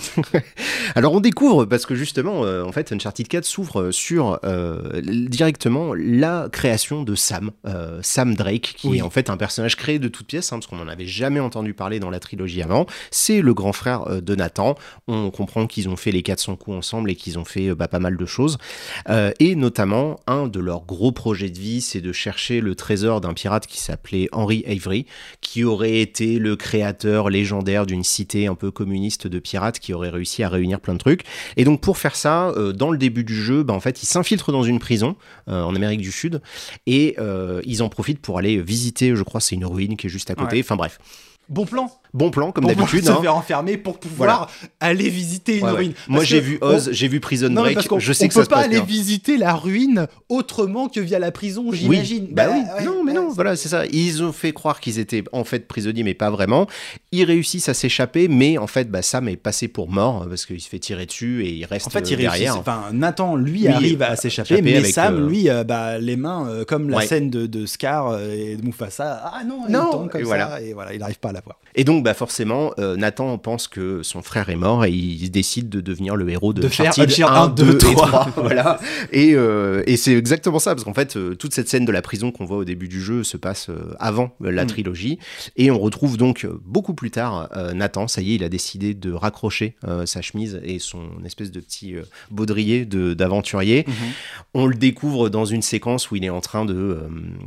Alors, on découvre, parce que justement, en fait, Uncharted 4 s'ouvre sur directement la création de Sam Drake, qui est en fait un personnage créé de toutes pièces, hein, parce qu'on n'en avait jamais entendu parler dans la trilogie avant. C'est le grand frère de Nathan. On comprend qu'ils ont fait les 400 coups ensemble et qu'ils ont fait pas mal de choses. Et notamment, un de leurs gros projets de vie, c'est de chercher le trésor d'un pirate qui s'appelait Henry Avery, qui aurait été le créateur légendaire d'une cité un peu communiste de pirates qui aurait réussi à réunir plein de trucs. Et donc pour faire ça, dans le début du jeu, en fait, ils s'infiltrent dans une prison en Amérique du Sud et ils en profitent pour aller visiter, je crois, c'est une ruine qui est juste à côté. Enfin bref. Bon plan, comme d'habitude. Se faire enfermer pour pouvoir aller visiter une ruine. Moi, j'ai vu Oz, j'ai vu Prison Break. Je sais que ça se passe bien. On peut pas aller visiter la ruine autrement que via la prison, j'imagine. Oui. Non, voilà, c'est ça. Ils ont fait croire qu'ils étaient en fait prisonniers, mais pas vraiment. Ils réussissent à s'échapper, mais en fait, Sam est passé pour mort parce qu'il se fait tirer dessus et il reste derrière. Nathan, lui, arrive à s'échapper, mais Sam, lui, les mains comme la scène de Scar et de Mufasa. Ah non, il tombe comme ça et voilà, il n'arrive pas à la voir. Et donc, forcément, Nathan pense que son frère est mort et il décide de devenir le héros de Uncharted 1, 2 et 3. Voilà. Et c'est exactement ça, parce qu'en fait, toute cette scène de la prison qu'on voit au début du jeu se passe avant la trilogie. Et on retrouve donc beaucoup plus tard Nathan. Ça y est, il a décidé de raccrocher sa chemise et son espèce de petit baudrier d'aventurier. On le découvre dans une séquence où il est en train de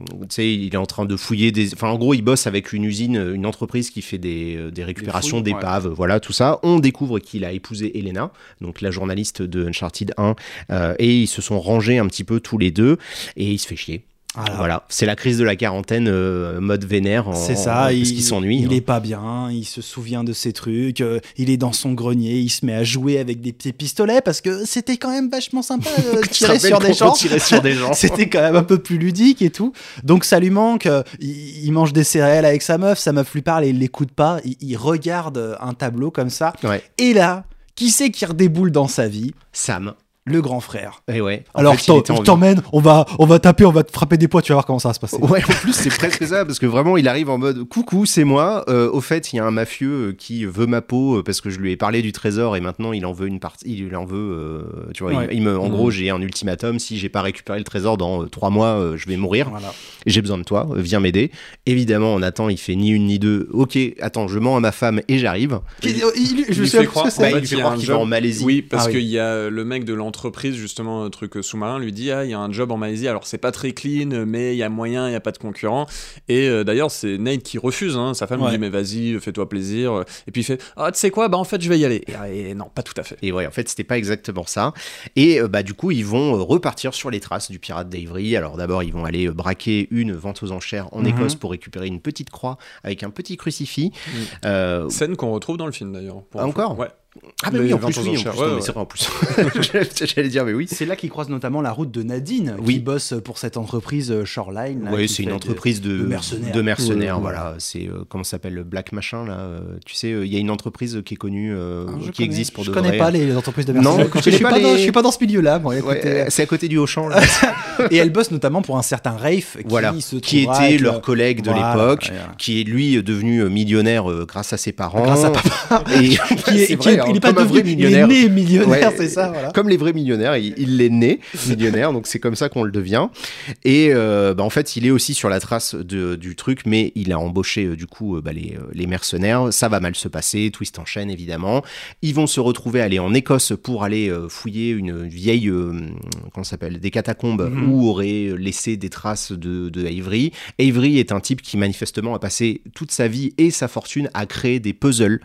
fouiller des... Enfin, en gros, il bosse avec une usine, une entreprise qui fait des récupérations d'épaves, voilà, tout ça. On découvre qu'il a épousé Elena, donc la journaliste de Uncharted 1, et ils se sont rangés un petit peu tous les deux, et il se fait chier. Voilà, c'est la crise de la quarantaine mode vénère. C'est ça, parce qu'il s'ennuie. Il est pas bien, il se souvient de ses trucs, il est dans son grenier, il se met à jouer avec des petits pistolets parce que c'était quand même vachement sympa de tirer sur des gens. C'était quand même un peu plus ludique et tout. Donc ça lui manque, il mange des céréales avec sa meuf lui parle et il l'écoute pas, il regarde un tableau comme ça. Ouais. Et là, qui c'est qui redéboule dans sa vie? Sam. Le grand frère. Et ouais. Alors je t'emmène, on va taper, on va te frapper des poids, tu vas voir comment ça va se passer. Ouais, en plus c'est presque ça, parce que vraiment il arrive en mode coucou, c'est moi. Au fait, il y a un mafieux qui veut ma peau parce que je lui ai parlé du trésor et maintenant il en veut une partie. Il en veut, tu vois. Ouais. En gros, j'ai un ultimatum. Si j'ai pas récupéré le trésor dans 3 mois, je vais mourir. Voilà. Et j'ai besoin de toi. Viens m'aider. Évidemment, Nathan, il fait ni une ni deux. Ok, attends, je mens à ma femme et j'arrive. Je me suis croire qu'il va en Malaisie. Oui, parce qu'il y a le mec de l'entreprise, justement, un truc sous-marin, lui dit il y a un job en Malaisie, alors c'est pas très clean, mais il y a moyen, il y a pas de concurrent. Et d'ailleurs, c'est Nate qui refuse, hein. Sa femme lui dit mais vas-y, fais-toi plaisir. Et puis il fait tu sais quoi, en fait je vais y aller. Et non, pas tout à fait. Et ouais, en fait, c'était pas exactement ça. Et du coup, ils vont repartir sur les traces du pirate d'Avery. Alors d'abord, ils vont aller braquer une vente aux enchères en Écosse pour récupérer une petite croix avec un petit crucifix. Scène qu'on retrouve dans le film d'ailleurs. Encore. Ouais. Ah bah oui, en plus, c'est vrai, en plus. J'allais dire, mais oui. C'est là qu'ils croisent notamment la route de Nadine, qui bosse pour cette entreprise Shoreline. Oui, c'est une entreprise de mercenaires. Voilà, c'est, comment ça s'appelle, le Black Machin, là. Tu sais, il y a une entreprise qui est connue, qui existe pour de vrai. Je connais pas les entreprises de mercenaires. Non, je suis pas dans ce milieu-là. Bon, c'est à côté du Auchan, là. Et elle bosse notamment pour un certain Rafe, qui était leur collègue de l'époque, qui est lui devenu millionnaire grâce à ses parents. Grâce à papa. Et qui est il est pas comme un vrai devenu, millionnaire. il est né millionnaire, Ouais, c'est ça, voilà. Comme les vrais millionnaires, il est né millionnaire, donc c'est comme ça qu'on le devient. Et en fait, il est aussi sur la trace du truc, mais il a embauché du coup les mercenaires. Ça va mal se passer, twist en chaîne évidemment. Ils vont se retrouver à aller en Écosse pour aller fouiller une vieille, comment ça s'appelle, des catacombes où aurait laissé des traces de Avery. Avery est un type qui manifestement a passé toute sa vie et sa fortune à créer des puzzles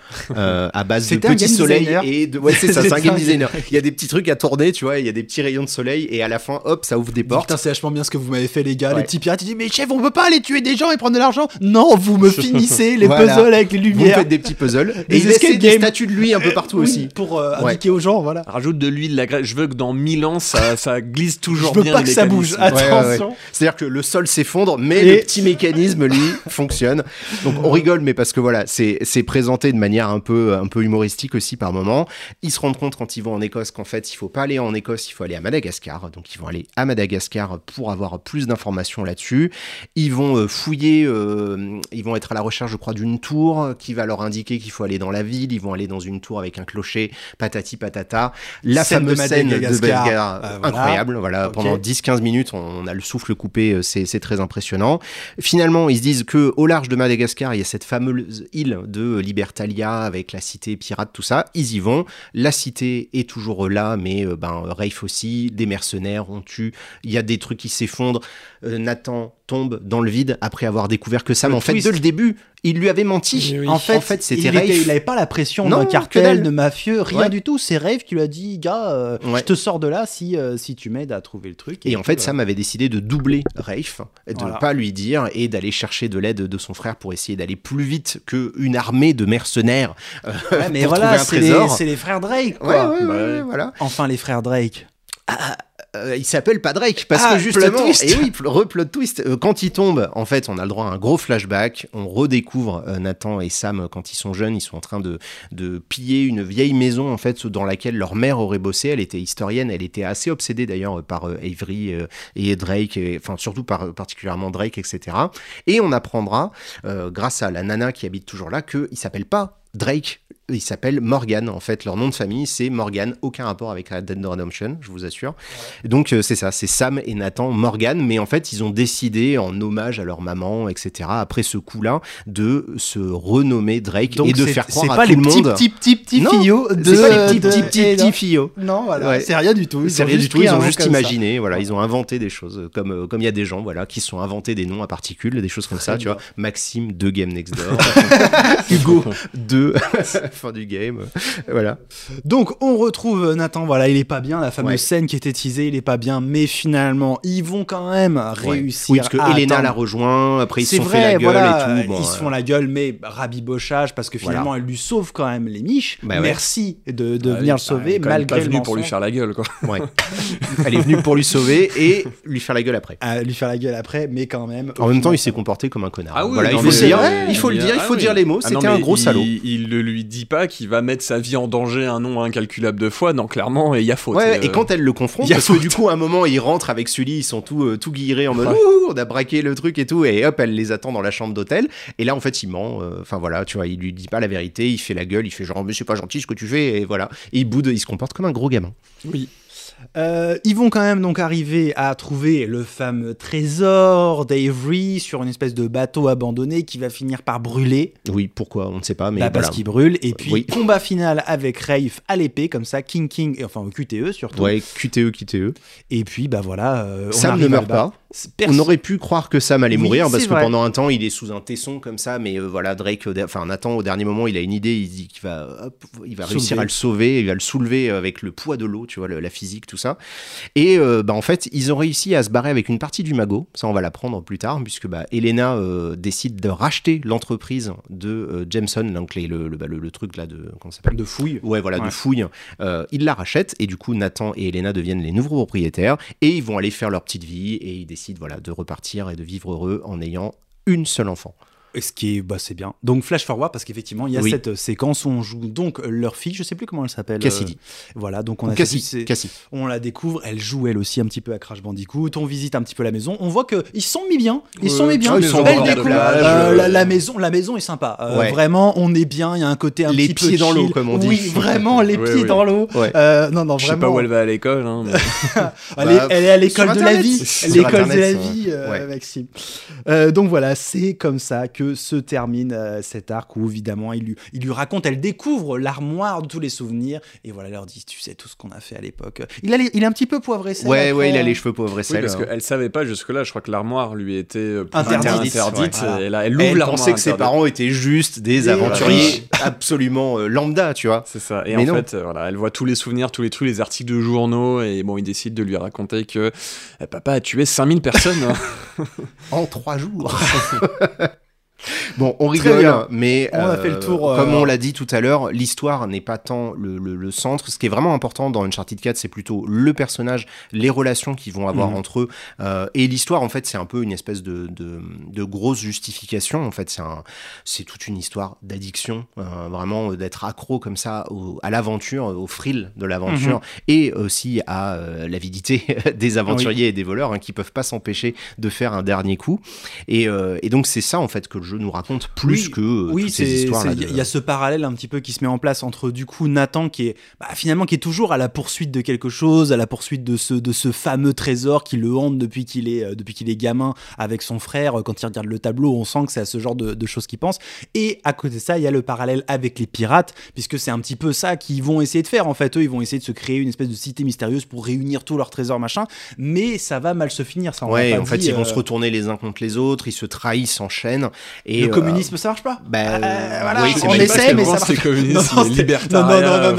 à base de petits soleils et de... Ouais, c'est ça, c'est un game designer. Il y a des petits trucs à tourner, tu vois, il y a des petits rayons de soleil et à la fin, hop, ça ouvre des portes. Putain, c'est vachement bien ce que vous m'avez fait, les gars. Ouais. Les petits pirates, ils disent mais chef, on peut pas aller tuer des gens et prendre de l'argent. Non, vous me finissez les puzzles avec les lumières. Vous faites des petits puzzles et il laisse des statues de lui un peu partout aussi pour indiquer aux gens, voilà. Rajoute de l'huile, la graisse. Je veux que dans 1000 ans ça glisse toujours bien. Je veux pas que ça bouge. Attention. Ouais. C'est-à-dire que le sol s'effondre, mais le petit mécanisme lui fonctionne. Donc on rigole, mais parce que voilà, c'est présenté de manière un peu humoristique aussi par moment. Ils se rendent compte quand ils vont en Écosse qu'en fait il faut pas aller en Écosse, il faut aller à Madagascar. Donc ils vont aller à Madagascar pour avoir plus d'informations là-dessus. Ils vont fouiller, ils vont être à la recherche, je crois, d'une tour qui va leur indiquer qu'il faut aller dans la ville. Ils vont aller dans une tour avec un clocher, patati patata. La fameuse scène de Madagascar, incroyable. Voilà, okay. Pendant 10-15 minutes, on a le souffle coupé, c'est très impressionnant. Finalement, ils se disent que au large de Madagascar, il y a cette fameuse île de Libertalia avec la cité pirate, tout ça. Ils y vont. La cité est toujours là, mais Rafe aussi, des mercenaires, on tue. Il y a des trucs qui s'effondrent. Nathan tombe dans le vide après avoir découvert que Sam, en fait, dès le début, il lui avait menti. Oui. En fait c'était Rafe. Il n'avait pas la pression d'un cartel, de mafieux, rien du tout. C'est Rafe qui lui a dit, gars, je te sors de là si tu m'aides à trouver le truc. Et en fait, Sam avait décidé de doubler Rafe, de ne pas lui dire et d'aller chercher de l'aide de son frère pour essayer d'aller plus vite qu'une armée de mercenaires mais pour trouver un trésor. C'est les frères Drake, quoi. Ouais, voilà. Enfin, les frères Drake. Il s'appelle pas Drake parce que justement, et oui, plot twist. Quand il tombe, en fait, on a le droit à un gros flashback. On redécouvre Nathan et Sam quand ils sont jeunes. Ils sont en train de piller une vieille maison en fait dans laquelle leur mère aurait bossé. Elle était historienne. Elle était assez obsédée d'ailleurs par Avery et Drake, enfin surtout particulièrement Drake, etc. Et on apprendra grâce à la nana qui habite toujours là qu'il s'appelle pas Drake. Il s'appelle Morgan, en fait, leur nom de famille c'est Morgan, aucun rapport avec Red Dead Redemption, je vous assure. Donc c'est ça, c'est Sam et Nathan Morgan, mais en fait ils ont décidé en hommage à leur maman, etc. après ce coup-là, de se renommer Drake. Donc, et de faire croire à tout le monde. C'est pas les petits fillots de... C'est pas les petits fillots. Non, voilà, c'est rien du tout. Ils ont juste imaginé, voilà, ils ont inventé des choses, comme il y a des gens, voilà, qui se sont inventés des noms à particules, des choses comme ça, tu vois. Maxime de Game Next Door, Hugo de... fin du game, voilà. Donc on retrouve Nathan, voilà, il est pas bien, la fameuse scène qui était teasée, il est pas bien, mais finalement ils vont quand même réussir. Oui, parce que Elena l'a rejoint, après ils se sont fait la gueule et tout. Ils se font la gueule, mais rabibochage parce que finalement elle lui sauve quand même les miches. Merci de venir le sauver malgré le mensonge. Pour lui faire la gueule, quoi. Ouais. Elle est venue pour lui sauver et lui faire la gueule après. Lui faire la gueule après, mais quand même. En même temps, il s'est comporté comme un connard. Ah oui, voilà, il faut le dire les mots. C'était un gros salaud. Il ne lui dit pas qu'il va mettre sa vie en danger un nombre incalculable de fois. Non, clairement, il y a faute. Et quand elle le confronte, parce que du coup, à un moment, il rentre avec Sully, ils sont tout guillerés en mode on a braqué le truc et tout, et hop, elle les attend dans la chambre d'hôtel. Et là, en fait, il ment. Enfin voilà, tu vois, il lui dit pas la vérité, il fait la gueule, il fait genre, mais c'est pas gentil ce que tu fais, et voilà. Et il boude, il se comporte comme un gros gamin. Oui. Ils vont quand même donc arriver à trouver le fameux trésor d'Avery sur une espèce de bateau abandonné qui va finir par brûler. Oui, pourquoi on ne sait pas, mais parce qu'il brûle. Et puis combat final avec Rafe à l'épée comme ça, King et enfin au QTE surtout. Ouais, QTE. Et puis voilà. Sam ne meurt pas. On aurait pu croire que Sam allait mourir parce que pendant un temps il est sous un tesson comme ça, mais voilà, Drake, Nathan au dernier moment il a une idée, il dit qu'il va réussir à le sauver, il va le soulever avec le poids de l'eau, tu vois, la physique, tout ça. Et en fait ils ont réussi à se barrer avec une partie du magot, ça on va l'apprendre plus tard, puisque Elena décide de racheter l'entreprise de Jameson, donc le truc là de comment ça s'appelle, de fouille. Ouais, voilà, de fouille. Ils la rachètent et du coup Nathan et Elena deviennent les nouveaux propriétaires et ils vont aller faire leur petite vie et ils décident de repartir et de vivre heureux en ayant une seule enfant. Et ce qui est, c'est bien. Donc flash forward parce qu'effectivement il y a cette séquence où on joue donc leur fille, je sais plus comment elle s'appelle. Cassidy. Voilà, donc on a Cassie. On la découvre, elle joue elle aussi un petit peu à Crash Bandicoot. On visite un petit peu la maison, on voit que ils sont mis bien. Ils sont mis bien. Ils sont belle bord de déco. plage. La maison est sympa. Vraiment, on est bien. Il y a un côté un les petit peu pieds dans l'eau chill. comme on dit. Oui, vraiment les pieds dans l'eau. Ouais. Non, je sais pas où elle va à l'école. Hein, mais... elle est à l'école de la vie. L'école de la vie, Maxime. Donc voilà, c'est comme ça que se termine cet arc où évidemment il lui raconte, elle découvre l'armoire de tous les souvenirs et voilà, elle leur dit tu sais tout ce qu'on a fait à l'époque. Il est un petit peu poivré sel. Ouais, il a les cheveux poivré sel. Parce qu'elle savait pas jusque-là, je crois que l'armoire lui était interdite. Et là, elle ouvre l'armoire. Elle pensait que ses parents étaient juste des aventuriers absolument lambda, tu vois. C'est ça. Et en fait, elle voit tous les souvenirs, tous les trucs, les articles de journaux et bon, il décide de lui raconter que papa a tué 5000 personnes en 3 jours. Bon, on rigole, mais on a fait le tour. Comme on l'a dit tout à l'heure, l'histoire n'est pas tant le centre. Ce qui est vraiment important dans Uncharted 4, c'est plutôt le personnage, les relations qu'ils vont avoir entre eux. Et l'histoire, en fait, c'est un peu une espèce de grosse justification. En fait, c'est toute une histoire d'addiction, vraiment d'être accro comme ça à l'aventure, au thrill de l'aventure, et aussi à l'avidité des aventuriers et des voleurs qui peuvent pas s'empêcher de faire un dernier coup. Et donc, c'est ça, en fait, que le jeu nous raconte plus que toutes ces histoires. Il y a ce parallèle un petit peu qui se met en place entre du coup Nathan qui est finalement qui est toujours à la poursuite de quelque chose, à la poursuite de ce fameux trésor qui le hante depuis qu'il est gamin avec son frère. Quand il regarde le tableau, on sent que c'est à ce genre de choses qu'il pense. Et à côté de ça, il y a le parallèle avec les pirates, puisque c'est un petit peu ça qu'ils vont essayer de faire. En fait, eux, ils vont essayer de se créer une espèce de cité mystérieuse pour réunir tous leurs trésors, machin. Mais ça va mal se finir. Ça, ils vont se retourner les uns contre les autres, ils se trahissent en chaîne. Et le communisme, ça marche pas. On essaie, mais ça marche pas. Communiste, libertarien.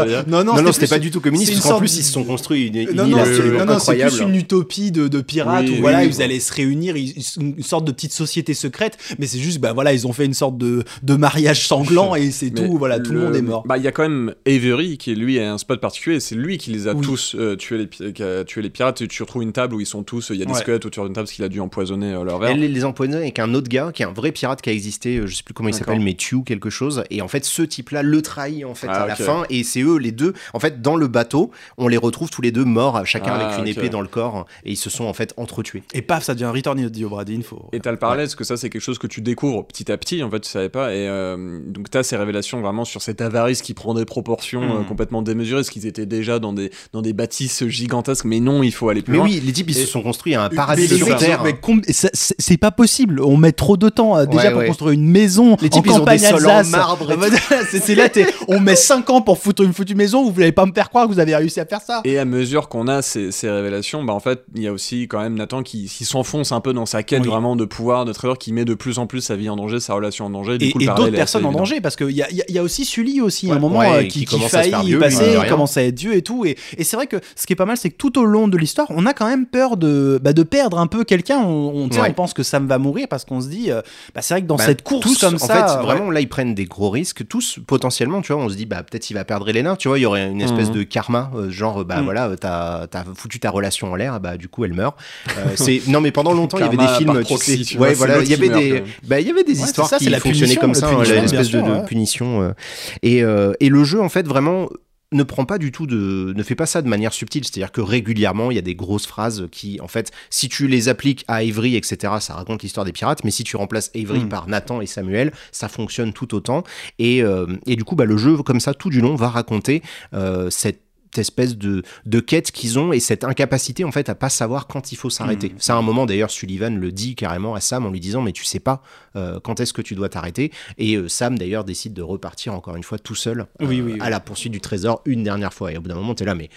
Non, c'était pas du tout communiste. Parce qu'en plus, ils se sont construits une île absolument incroyable. C'est plus une utopie de pirates où ils allaient se réunir, une sorte de petite société secrète. Mais c'est juste, ils ont fait une sorte de mariage sanglant et c'est tout. Voilà, tout le monde est mort. Il y a quand même Avery qui lui a un spot particulier. C'est lui qui les a tous tué les pirates. Tu retrouves une table où ils sont tous. Il y a des squelettes autour d'une table parce qu'il a dû empoisonner leur verre. Elle les empoisonne avec un autre gars qui est un vrai pirate qui a existé, je sais plus comment il s'appelle, mais Tew quelque chose, et en fait ce type-là le trahit en fait à la fin, et c'est eux les deux, en fait dans le bateau, on les retrouve tous les deux morts, chacun avec une épée dans le corps, et ils se sont en fait entretués. Et paf, ça devient Return of the Obra Dinn. Et t'as le parallèle, parce que ça c'est quelque chose que tu découvres petit à petit, en fait tu savais pas, et donc t'as ces révélations vraiment sur cette avarice qui prend des proportions complètement démesurées, parce qu'ils étaient déjà dans des bâtisses gigantesques, mais non, il faut aller plus loin. Mais oui, les types ils se sont construits à un paradis sur Terre. C'est pas possible, on met trop de temps déjà pour construire une maison en campagne Alsace. C'est là, on met 5 ans pour foutre une foutue maison, vous n'allez pas me faire croire que vous avez réussi à faire ça. Et à mesure qu'on a ces révélations, en fait, il y a aussi quand même Nathan qui s'enfonce un peu dans sa quête vraiment de pouvoir, de trésor, qui met de plus en plus sa vie en danger, sa relation en danger. Et d'autres personnes en danger, parce qu'il y a aussi Sully aussi, à un moment qui faillit y passer, il commence à être Dieu et tout. Et c'est vrai que ce qui est pas mal, c'est que tout au long de l'histoire, on a quand même peur de perdre un peu quelqu'un. On pense que Sam va mourir parce qu'on se dit, c'est vrai que dans cette course comme ça, en fait, vraiment là ils prennent des gros risques tous potentiellement, tu vois, on se dit peut-être il va perdre Elena, tu vois, il y aurait une espèce de karma, genre voilà, t'as foutu ta relation en l'air, du coup elle meurt. Non mais pendant longtemps il y avait des films, il y avait des histoires qui fonctionnaient comme ça, l'espèce de punition, et le jeu en fait vraiment ne prend pas du tout ne fait pas ça de manière subtile, c'est-à-dire que régulièrement il y a des grosses phrases qui en fait si tu les appliques à Avery etc ça raconte l'histoire des pirates, mais si tu remplaces Avery par Nathan et Samuel ça fonctionne tout autant, et du coup le jeu comme ça tout du long va raconter cette espèce de quête qu'ils ont et cette incapacité en fait à pas savoir quand il faut s'arrêter. C'est à un moment d'ailleurs Sullivan le dit carrément à Sam en lui disant mais tu sais pas quand est-ce que tu dois t'arrêter, et Sam d'ailleurs décide de repartir encore une fois tout seul à la poursuite du trésor une dernière fois, et au bout d'un moment t'es là mais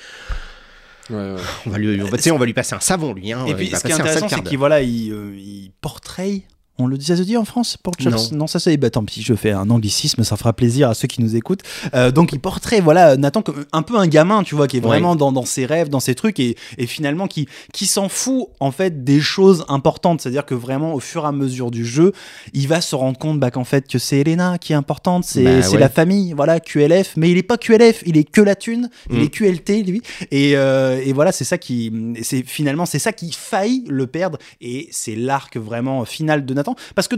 on va lui passer un savon lui et puis ce qui est intéressant c'est qu'il portrait. On le dit, ça se dit en France? Non, ça c'est... tant pis, je fais un anglicisme, ça fera plaisir à ceux qui nous écoutent. Donc il portrait Nathan comme un peu un gamin, tu vois, qui est vraiment dans ses rêves, dans ses trucs, et finalement qui s'en fout en fait des choses importantes. C'est-à-dire que vraiment au fur et à mesure du jeu, il va se rendre compte qu'en fait que c'est Elena qui est importante, c'est la famille, voilà, QLF, mais il est pas QLF, il est que la thune, il est QLT lui, et voilà, c'est ça qui faillit le perdre, et c'est l'arc vraiment final de Nathan. Parce que dans les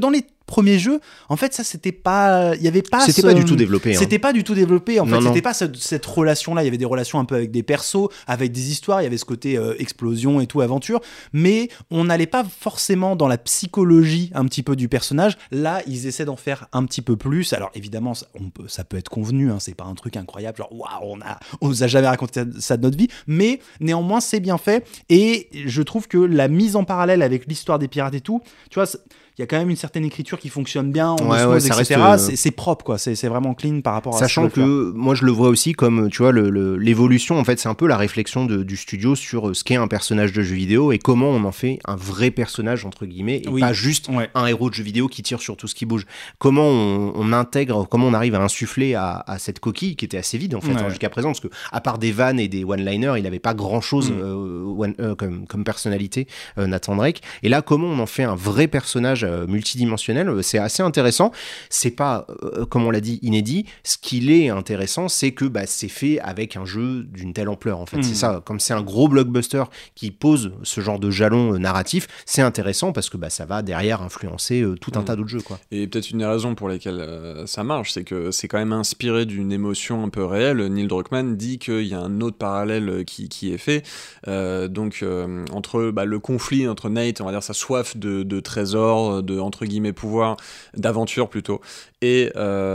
premier jeu, en fait, ça c'était pas, il y avait pas. C'était pas du tout développé. C'était pas du tout développé. En fait, non. c'était pas cette relation-là. Il y avait des relations un peu avec des persos, avec des histoires. Il y avait ce côté explosion et tout, aventure. Mais on n'allait pas forcément dans la psychologie un petit peu du personnage. Là, ils essaient d'en faire un petit peu plus. Alors évidemment, ça peut être convenu. Hein, c'est pas un truc incroyable. Genre waouh, on nous a jamais raconté ça de notre vie. Mais néanmoins, c'est bien fait. Et je trouve que la mise en parallèle avec l'histoire des pirates et tout, tu vois. Il y a quand même une certaine écriture qui fonctionne bien, etc. C'est propre, quoi. C'est vraiment clean par rapport à sachant que moi je le vois aussi comme, tu vois, l'évolution, en fait, c'est un peu la réflexion du studio sur ce qu'est un personnage de jeu vidéo et comment on en fait un vrai personnage, entre guillemets, et pas juste un héros de jeu vidéo qui tire sur tout ce qui bouge. Comment on intègre, comment on arrive à insuffler à cette coquille qui était assez vide, en fait, jusqu'à présent, parce que à part des vannes et des one-liners, il n'avait pas grand-chose comme personnalité, Nathan Drake. Et là, comment on en fait un vrai personnage multidimensionnel, c'est assez intéressant. C'est pas, comme on l'a dit, inédit. Ce qu'il est intéressant, c'est que c'est fait avec un jeu d'une telle ampleur, en fait. C'est ça, comme c'est un gros blockbuster qui pose ce genre de jalon narratif, c'est intéressant parce que ça va derrière influencer tout un tas d'autres jeux, quoi. Et peut-être une des raisons pour lesquelles ça marche, c'est que c'est quand même inspiré d'une émotion un peu réelle. Neil Druckmann dit qu'il y a un autre parallèle qui est fait, entre le conflit entre Nate, on va dire sa soif de trésors, de entre guillemets pouvoir, d'aventure plutôt, et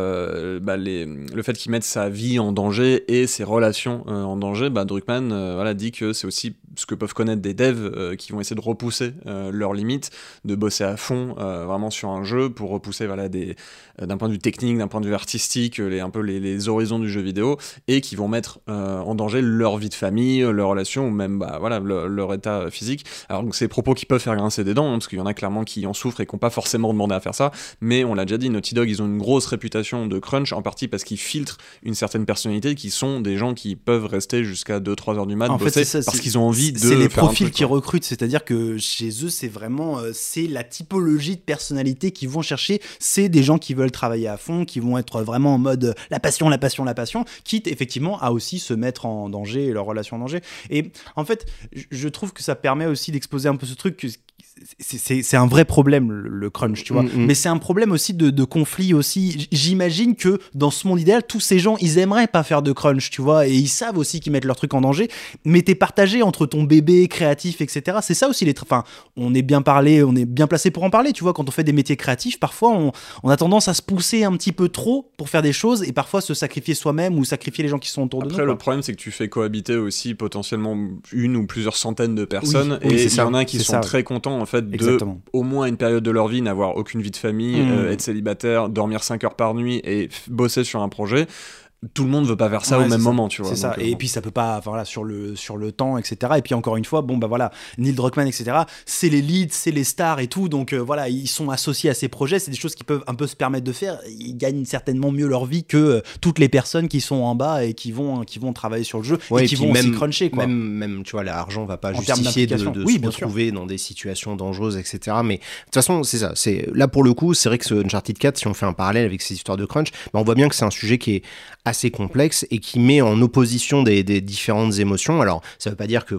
le fait qu'il mette sa vie en danger et ses relations en danger. Druckmann dit que c'est aussi ce que peuvent connaître des devs qui vont essayer de repousser leurs limites, de bosser à fond vraiment sur un jeu pour repousser d'un point de vue technique, d'un point de vue artistique, les horizons du jeu vidéo, et qui vont mettre en danger leur vie de famille, leurs relations, ou même leur état physique. Alors donc c'est des propos qui peuvent faire grincer des dents, parce qu'il y en a clairement qui en souffrent et qui n'ont pas forcément demandé à faire ça, mais on l'a déjà dit, Naughty Dog, ils ont une grosse réputation de crunch, en partie parce qu'ils filtrent une certaine personnalité, qui sont des gens qui peuvent rester jusqu'à 2-3 heures du mat, bosser, parce qu'ils ont envie de c'est les faire profils un truc, qui recrutent, c'est-à-dire que chez eux c'est vraiment c'est la typologie de personnalité qu'ils vont chercher, c'est des gens qui veulent travailler à fond, qui vont être vraiment en mode la passion, quitte effectivement à aussi se mettre en danger et leur relation en danger. Et en fait je trouve que ça permet aussi d'exposer un peu ce truc que c'est un vrai problème, le crunch, tu vois. Mais c'est un problème aussi de conflit aussi. J'imagine que dans ce monde idéal, tous ces gens, ils aimeraient pas faire de crunch, tu vois, et ils savent aussi qu'ils mettent leur truc en danger, mais t'es partagé entre ton bébé créatif, etc. C'est ça aussi on est bien placé pour en parler, tu vois. Quand on fait des métiers créatifs, parfois on a tendance à se pousser un petit peu trop pour faire des choses et parfois se sacrifier soi-même ou sacrifier les gens qui sont autour de nous. Après, le problème, c'est que tu fais cohabiter aussi potentiellement une ou plusieurs centaines de personnes, et il y en a qui sont très contents, en fait, au moins une période de leur vie, n'avoir aucune vie de famille, être célibataire, dormir 5 heures par nuit et bosser sur un projet. Tout le monde veut pas faire ça au même moment, tu vois. C'est ça. Et puis ça peut pas, sur le temps, etc. Et puis encore une fois, Neil Druckmann, etc. C'est les leads, c'est les stars et tout. Donc ils sont associés à ces projets. C'est des choses qu'ils peuvent un peu se permettre de faire. Ils gagnent certainement mieux leur vie que toutes les personnes qui sont en bas et qui vont travailler sur le jeu et qui vont aussi cruncher, quoi. Même, tu vois, l'argent va pas justifier de se retrouver dans des situations dangereuses, etc. Mais de toute façon, c'est ça. Là pour le coup, c'est vrai que ce Uncharted 4, si on fait un parallèle avec ces histoires de crunch, on voit bien que c'est un sujet qui est assez complexe et qui met en opposition des différentes émotions. Alors, ça veut pas dire que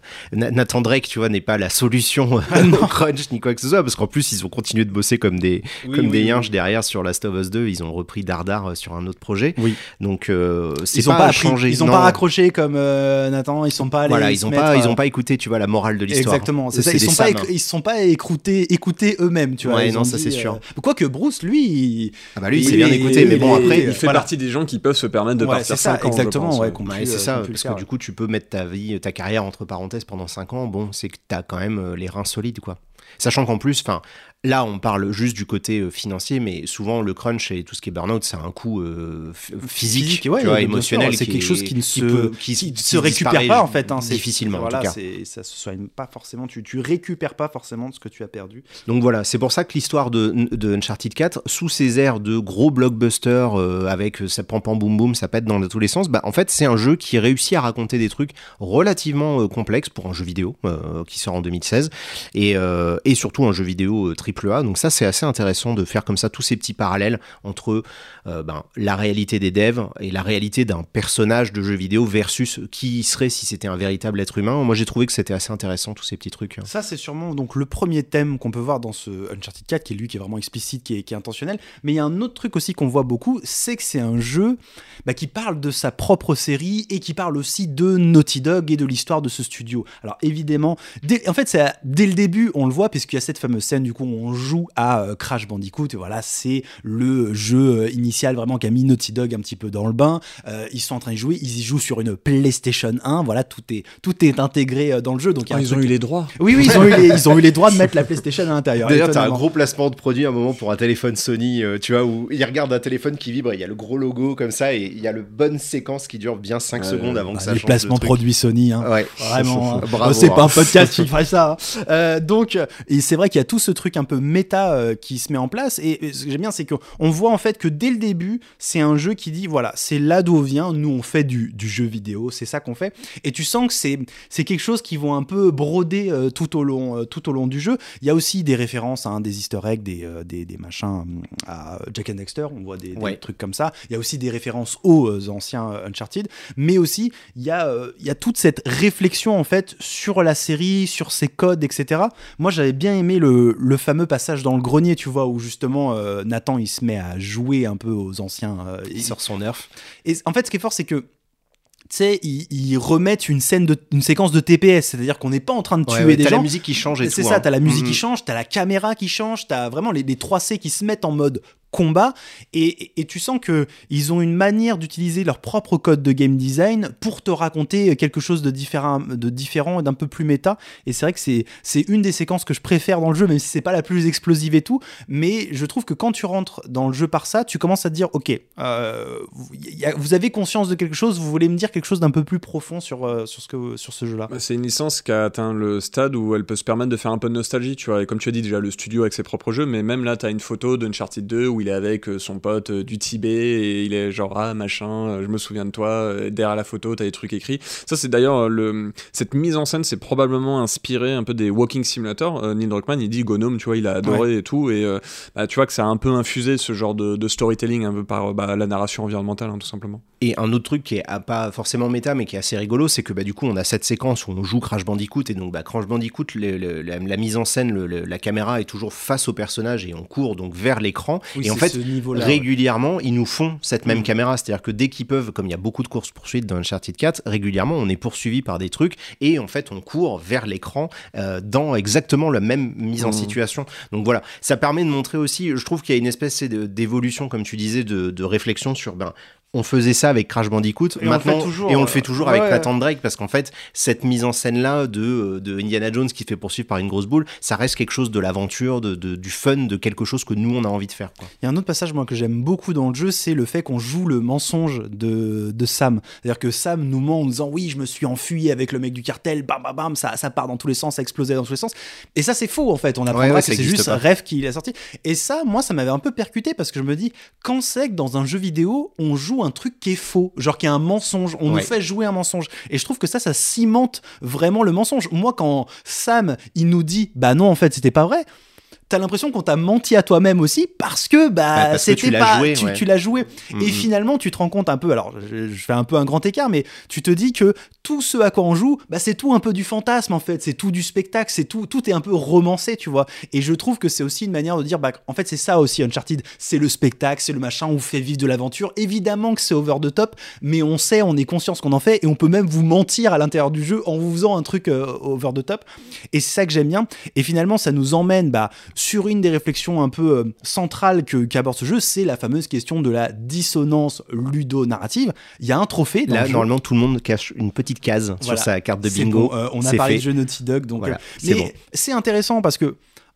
Nathan Drake, tu vois, n'est pas la solution au crunch ni quoi que ce soit, parce qu'en plus ils ont continué de bosser comme des yinches derrière sur Last of Us 2. Ils ont repris Dardar sur un autre projet. Donc c'est pas changé. Ils ont pas raccroché comme Nathan. Ils sont pas allés. Ils ont pas écouté, tu vois, la morale de l'histoire. Exactement. C'est ça. Ils sont pas écoutés eux-mêmes, tu vois. Ouais, non, ça c'est sûr. Quoique Bruce, lui, il s'est bien écouté, mais bon, après il fait partie des gens qui peuvent se permettre de partir 5 ans. Exactement, c'est ça, parce que du coup tu peux mettre ta carrière entre parenthèses pendant 5 ans. Bon, c'est que t'as quand même les reins solides, quoi. Sachant qu'en plus, là on parle juste du côté financier, mais souvent le crunch et tout ce qui est burn-out, ça a un coût physique, tu vois, émotionnel. C'est quelque chose qui ne se récupère pas, en fait. Difficilement, en tout cas. Ça se soigne pas forcément, tu récupères pas forcément de ce que tu as perdu. Donc voilà, c'est pour ça que l'histoire de Uncharted 4, sous ces airs de gros blockbuster avec ça pam pam boum boum, ça pète dans tous les sens, en fait c'est un jeu qui réussit à raconter des trucs relativement complexes pour un jeu vidéo qui sort en 2016, et et surtout un jeu vidéo AAA. Donc ça, c'est assez intéressant de faire comme ça tous ces petits parallèles entre la réalité des devs et la réalité d'un personnage de jeu vidéo versus qui il serait si c'était un véritable être humain. Moi, j'ai trouvé que c'était assez intéressant, tous ces petits trucs. Ça, c'est sûrement donc le premier thème qu'on peut voir dans ce Uncharted 4, qui est vraiment explicite, qui est intentionnel. Mais il y a un autre truc aussi qu'on voit beaucoup, c'est que c'est un jeu qui parle de sa propre série et qui parle aussi de Naughty Dog et de l'histoire de ce studio. Alors évidemment, dès le début, on le voit, puisqu'il y a cette fameuse scène du coup où on joue à Crash Bandicoot. Et voilà, c'est le jeu initial vraiment qui a mis Naughty Dog un petit peu dans le bain. Ils sont en train de jouer, ils y jouent sur une PlayStation 1. Voilà, tout est intégré dans le jeu. Donc ils ont eu les droits. Oui, ils ont eu les droits de mettre la PlayStation à l'intérieur. D'ailleurs, t'as un gros placement de produit à un moment pour un téléphone Sony, tu vois, où ils regardent un téléphone qui vibre, il y a le gros logo comme ça, et il y a le bonne séquence qui dure bien 5 secondes avant que ça change. Les placements de produits Sony, hein. Ouais. Vraiment. Bravo, c'est pas un podcast qui ferait ça. Donc, et c'est vrai qu'il y a tout ce truc un peu méta qui se met en place. Et ce que j'aime bien, c'est qu'on voit en fait que dès le début, c'est un jeu qui dit voilà, c'est là d'où on vient. Nous, on fait du jeu vidéo, c'est ça qu'on fait. Et tu sens que c'est quelque chose qui vont un peu broder tout au long du jeu. Il y a aussi des références, des easter eggs, des machins à Jak and Daxter. On voit des trucs comme ça. Il y a aussi des références aux anciens Uncharted. Mais aussi, il y a toute cette réflexion en fait sur la série, sur ses codes, etc. Moi, j'avais bien aimé le fameux passage dans le grenier, tu vois, où justement Nathan il se met à jouer un peu aux anciens. Il sort son nerf. Et en fait, ce qui est fort, c'est que tu sais, ils remettent une séquence de TPS, c'est-à-dire qu'on n'est pas en train de tuer des gens. T'as la musique qui change et c'est tout. C'est ça, t'as la musique qui change, t'as la caméra qui change, t'as vraiment les 3C qui se mettent en mode combat, et tu sens qu'ils ont une manière d'utiliser leur propre code de game design pour te raconter quelque chose de différent et d'un peu plus méta. Et c'est vrai que c'est une des séquences que je préfère dans le jeu, même si c'est pas la plus explosive et tout, mais je trouve que quand tu rentres dans le jeu par ça, tu commences à te dire ok, vous avez conscience de quelque chose, vous voulez me dire quelque chose d'un peu plus profond sur ce jeu-là. C'est une licence qui a atteint le stade où elle peut se permettre de faire un peu de nostalgie, tu vois. Et comme tu as dit déjà, le studio avec ses propres jeux, mais même là, t'as une photo d'Uncharted 2 où il est avec son pote du Tibet et il est genre machin, je me souviens de toi, et derrière la photo t'as des trucs écrits. Ça, c'est d'ailleurs cette mise en scène, c'est probablement inspiré un peu des Walking Simulator. Neil Druckmann, il dit Gnome, tu vois, il a adoré et tout, et tu vois que ça a un peu infusé ce genre de storytelling un peu par la narration environnementale, tout simplement. Et un autre truc qui est pas forcément méta mais qui est assez rigolo, c'est que du coup on a cette séquence où on joue Crash Bandicoot, et donc Crash Bandicoot, la mise en scène, la caméra est toujours face au personnage et on court donc vers l'écran. Oui, et en fait régulièrement ils nous font cette même caméra, c'est-à-dire que dès qu'ils peuvent, comme il y a beaucoup de courses poursuites dans Uncharted 4, régulièrement on est poursuivi par des trucs et en fait on court vers l'écran dans exactement la même mise en situation. Donc voilà, ça permet de montrer aussi, je trouve qu'il y a une espèce d'évolution, comme tu disais, de réflexion sur on faisait ça avec Crash Bandicoot, et maintenant, on le fait toujours avec Nathan Drake, parce qu'en fait, cette mise en scène-là de Indiana Jones qui se fait poursuivre par une grosse boule, ça reste quelque chose de l'aventure, du fun, de quelque chose que nous, on a envie de faire, quoi. Il y a un autre passage, moi, que j'aime beaucoup dans le jeu, c'est le fait qu'on joue le mensonge de Sam. C'est-à-dire que Sam nous ment en nous disant « Oui, je me suis enfui avec le mec du cartel, bam, bam, bam, ça part dans tous les sens, ça explosait dans tous les sens. » Et ça, c'est faux, en fait. On apprendra que c'est juste un rêve qu'il a sorti. Et ça, moi, ça m'avait un peu percuté, parce que je me dis, quand c'est que dans un jeu vidéo, on joue un truc qui est faux, genre qui est un mensonge, on nous fait jouer un mensonge, et je trouve que ça cimente vraiment le mensonge. Moi, quand Sam il nous dit bah non, en fait c'était pas vrai, t'as l'impression qu'on t'a menti à toi-même aussi, parce que c'était pas joué, tu l'as joué. Et finalement tu te rends compte un peu, alors je fais un peu un grand écart, mais tu te dis que tout ce à quoi on joue, c'est tout un peu du fantasme, en fait, c'est tout du spectacle, c'est tout est un peu romancé, tu vois. Et je trouve que c'est aussi une manière de dire en fait c'est ça aussi Uncharted, c'est le spectacle, c'est le machin, on fait vivre de l'aventure. Évidemment que c'est over the top, mais on est conscient ce qu'on en fait, et on peut même vous mentir à l'intérieur du jeu en vous faisant un truc over the top. Et c'est ça que j'aime bien. Et finalement ça nous emmène sur une des réflexions un peu centrales qu'aborde ce jeu, c'est la fameuse question de la dissonance ludo-narrative. Il y a un trophée dans là, le jeu. Normalement, tout le monde cache une petite case sur sa carte de bingo. Bon, on a parlé de jeu Naughty Dog, donc voilà, mais c'est intéressant parce que